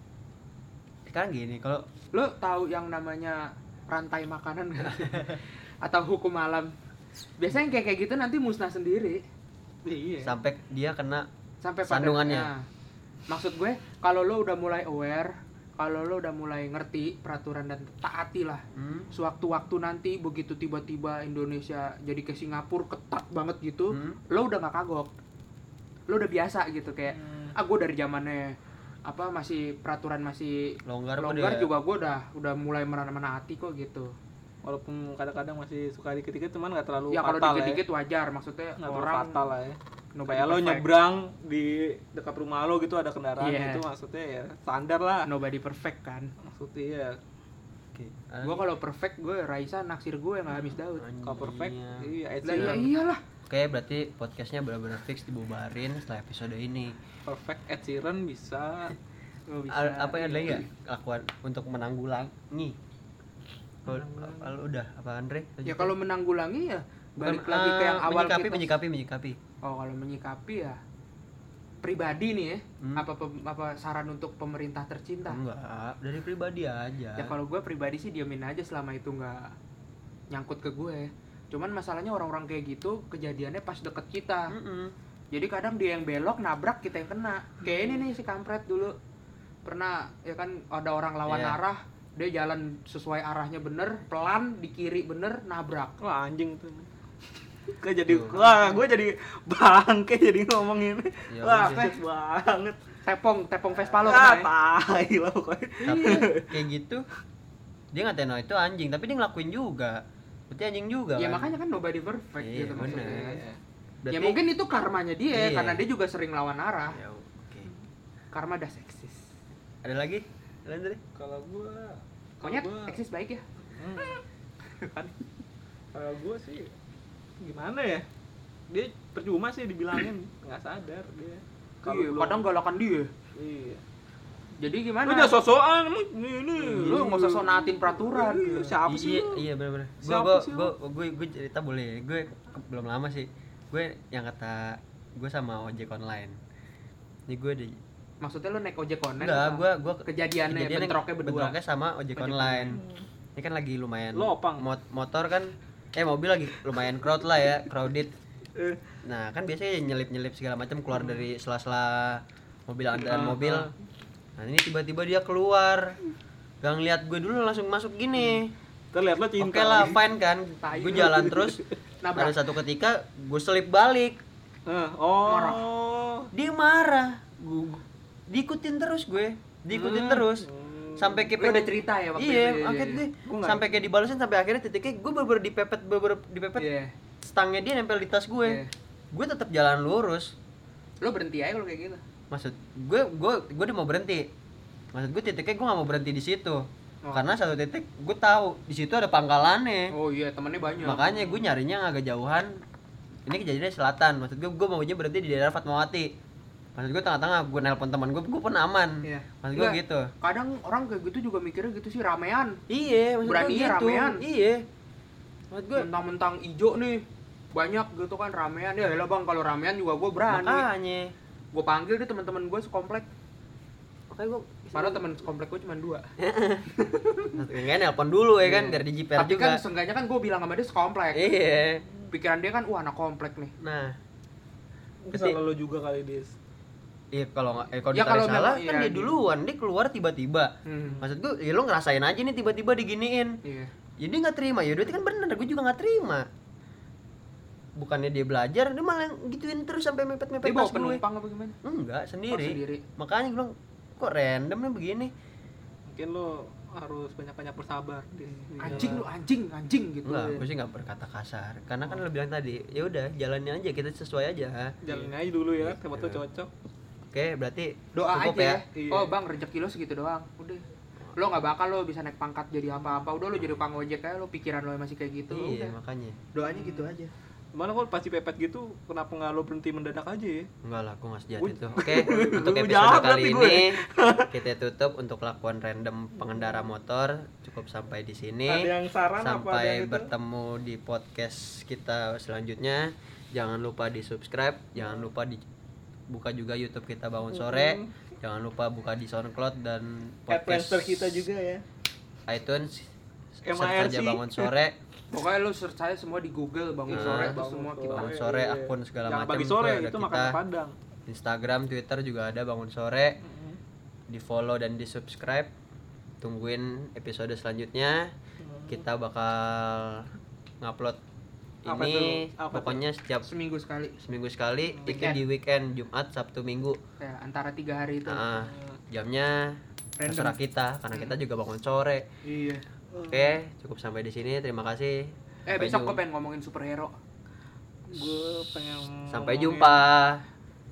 sekarang gini, kalau Lo tahu yang namanya rantai makanan nggak sih? Atau hukum alam? Biasanya yang kayak kayak gitu nanti musnah sendiri iya. sampai dia kena sampai pada Sandungannya. Nah, maksud gue kalau lo udah mulai aware, kalau lo udah mulai ngerti peraturan dan taati lah. hmm, Sewaktu-waktu nanti begitu tiba-tiba Indonesia jadi ke Singapura ketat banget gitu, hmm, lo udah nggak kagok, lo udah biasa gitu kayak Hmm. ah gue dari zamannya apa masih peraturan masih longgar, longgar udah- juga gue udah udah mulai menaati kok gitu. Walaupun kadang-kadang masih suka dikit-dikit cuman nggak terlalu Ya kalau fatal dikit-dikit wajar, maksudnya ya. Nggak terlalu orang fatal lah ya. nobody Kayak lo perfect. nyebrang di dekat rumah lo gitu ada kendaraan Iya. gitu maksudnya ya standar lah. nobody perfect kan. Maksudnya ya Oke. Gue kalau perfect gue Raisa naksir gue nggak habis Daud. kalau perfect iya Ed Lah ya Sheeran. iyalah. Oke, berarti podcastnya benar-benar fix dibubarin setelah episode ini. Perfect Ed Sheeran bisa. Nggak bisa. Al- apa yang ada lagi ya lakukan untuk menanggulangi? Kalau kalau udah apa Andre? Ya kalau menanggulangi ya balik Bukan, lagi ke eh, yang awal menyikapi, kita. menyikapi, menyikapi. Oh kalau menyikapi ya pribadi nih ya. Hmm. Apa pem- apa saran untuk pemerintah tercinta? Enggak, dari pribadi aja. Ya kalau gue pribadi sih diemin aja selama itu nggak nyangkut ke gue. Cuman masalahnya orang-orang kayak gitu kejadiannya pas deket kita. Mm-mm. Jadi kadang dia yang belok nabrak kita yang kena. Kayak ini nih si kampret dulu pernah ya kan ada orang lawan Iya. arah, dia jalan sesuai arahnya bener, pelan di kiri bener nabrak. Wah anjing tuh. Gue jadi Tuh. wah gue jadi bangke jadi ngomongin. Ya Wah udah. shit banget. Tepong, tepong Vespa lo Ah, kena ya. tai lah pokoknya. Tapi kayak gitu dia ngatain oh, itu anjing, tapi dia ngelakuin juga. Berarti anjing juga Ya kan? makanya kan nobody perfect Iya, gitu maksudnya. bener. Ya Berarti- mungkin itu karmanya dia Iya. karena dia juga sering lawan arah. Ya, oke. Karma dah seksis. Ada lagi? Ada lagi? Kalau gua Monyet kalau gua- eksis baik ya. Hmm. Kan kalau gua sih gimana ya? Dia percuma sih dibilangin nggak sadar dia. Kalau Iya, belum- kadang galakan dia. Iya. Jadi gimana? Lu udah sosokan emang ini. Lu nggak usah so naatin peraturan. Iya, siapa Iya, sih lu? iya benar-benar. Gue Siapa gue sih lu? gue gue gue cerita boleh. Gue ke- belum lama sih. Gue yang kata gue sama ojek online. Ini gue di Maksudnya lu naik ojek online? enggak, apa? gue gue kejadiannya bentroknya berdua. bentroknya sama ojek Ojek online. Ini kan lagi lumayan Lo opang. mot- motor kan eh mobil lagi lumayan crowd lah ya, crowded. Eh, Nah, kan biasanya nyelip-nyelip segala macam keluar dari sela-sela mobil andalan Ah, mobil. ah. Nah, ini tiba-tiba dia keluar. Gak ngeliat gue dulu langsung masuk gini. terlihat lo cinta. Oke lah, fine kan. Tai Gue lu. jalan terus. Nabrak. Ada satu ketika gue selip balik. Eh, oh. Marah. Dia marah. Gu- diikutin terus gue. Diikutin Hmm. terus. Sampai kayak Lu udah cerita ya waktu iya, itu, iya, angkat iya. deh. Gua nggak- Sampai kayak dibalesin sampai akhirnya titiknya gue bener-bener dipepet bener dipepet Iya. stangnya dia nempel di tas gue. Iya. Gue tetap jalan lurus. Lu berhenti aja kalau kayak gitu. Maksud gue gue gue udah mau berhenti. Maksud gue titiknya gue gak mau berhenti di situ. Oh. Karena satu titik gue tahu di situ ada pangkalannya. Oh iya, temennya banyak. Makanya gue nyarinya yang agak jauhan. Ini kejadiannya selatan. Maksud gue gue maunya berhenti di daerah Fatmawati. Maksud gue tengah-tengah gue nelpon teman gue, gue pun aman. Iya. Maksud gue Enggak, gitu. Kadang orang kayak gitu juga mikirnya gitu sih ramean. Iya, maksud gue Beraninya gitu. ramean. Iya. Maksud gue Mentang-mentang ijo nih banyak gitu kan ramean. Ya elah bang, kalau ramean juga gue berani. makanya. Gue panggil deh teman-teman gue sekomplek. Makanya gue Padahal teman sekomplek gue cuma dua. Enggak nelpon dulu ya kan Iya. biar di jiper Tapi juga. kan seenggaknya kan gue bilang sama dia sekomplek. Iya. Pikiran dia kan wah anak komplek nih. Nah, Mungkin salah lo juga kali Dis. iya kalau nggak eh kalau Ya, ditarik kalau salah memang kan iya, dia gitu. duluan, dia keluar tiba-tiba. Hmm. Maksud gue, ya lo ngerasain aja nih tiba-tiba diginiin. Iya. Jadi nggak terima, ya berarti kan bener, gue juga nggak terima. Bukannya dia belajar, dia malah gituin terus sampai mepet-mepet Dia bawa tas gue. penumpang apa gimana? Enggak, sendiri. Oh, sendiri. Makanya gue bilang, kok random nih begini. Mungkin lo harus banyak-banyak bersabar Dis. Di Anjing jalan. lu, anjing, anjing gitu. Enggak, gue sih nggak berkata kasar. Karena kan lo bilang tadi, ya udah jalannya aja, kita sesuai aja. Jalanin aja dulu ya, siapa tuh Iya. cocok. Oke, berarti Doa cukup aja ya. ya. Iya. Oh bang, rezeki lo segitu doang. Udah. lo nggak bakal lo bisa naik pangkat jadi apa-apa. Udah lo jadi tukang ojek aja, lo pikiran lo masih kayak gitu. Iya, Udah. makanya. Doanya gitu aja. Gimana kok pasti pepet gitu, kenapa nggak lo berhenti mendadak aja ya? Enggak lah, aku nggak sejahat Uj- itu. Oke, untuk Udah episode jahat kali berarti gue. ini kita tutup untuk lakuan random pengendara motor. Cukup sampai di sini. Ada yang saran apa ada Sampai yang itu? bertemu di podcast kita selanjutnya. Jangan lupa di subscribe, jangan lupa di buka juga YouTube kita Bangun Sore. Mm-hmm. Jangan lupa buka di SoundCloud dan Adventure podcast kita juga ya. iTunes. M Search A R C. aja Bangun Sore. Pokoknya lo search aja semua di Google bangun Nah, sore itu Bangun semua kita. Bangun Sore. Sore, akun segala Jangan macam pagi tuh sore ada itu kita. makanan Padang. Instagram, Twitter juga ada Bangun Sore. Mm-hmm. Di follow dan di subscribe. Tungguin episode selanjutnya. Kita bakal ngupload Apa ini tuh? Apa pokoknya setiap Seminggu sekali. seminggu sekali. Itu Weekend. di weekend, Jumat, Sabtu, Minggu. Ya, antara tiga hari itu. Nah, jamnya Random. terserah kita karena kita juga bangun sore. Iya. Oke, cukup sampai di sini. Terima kasih. Eh Sampai besok jum- gue pengen ngomongin superhero. Gue pengen Sampai ngomongin- jumpa.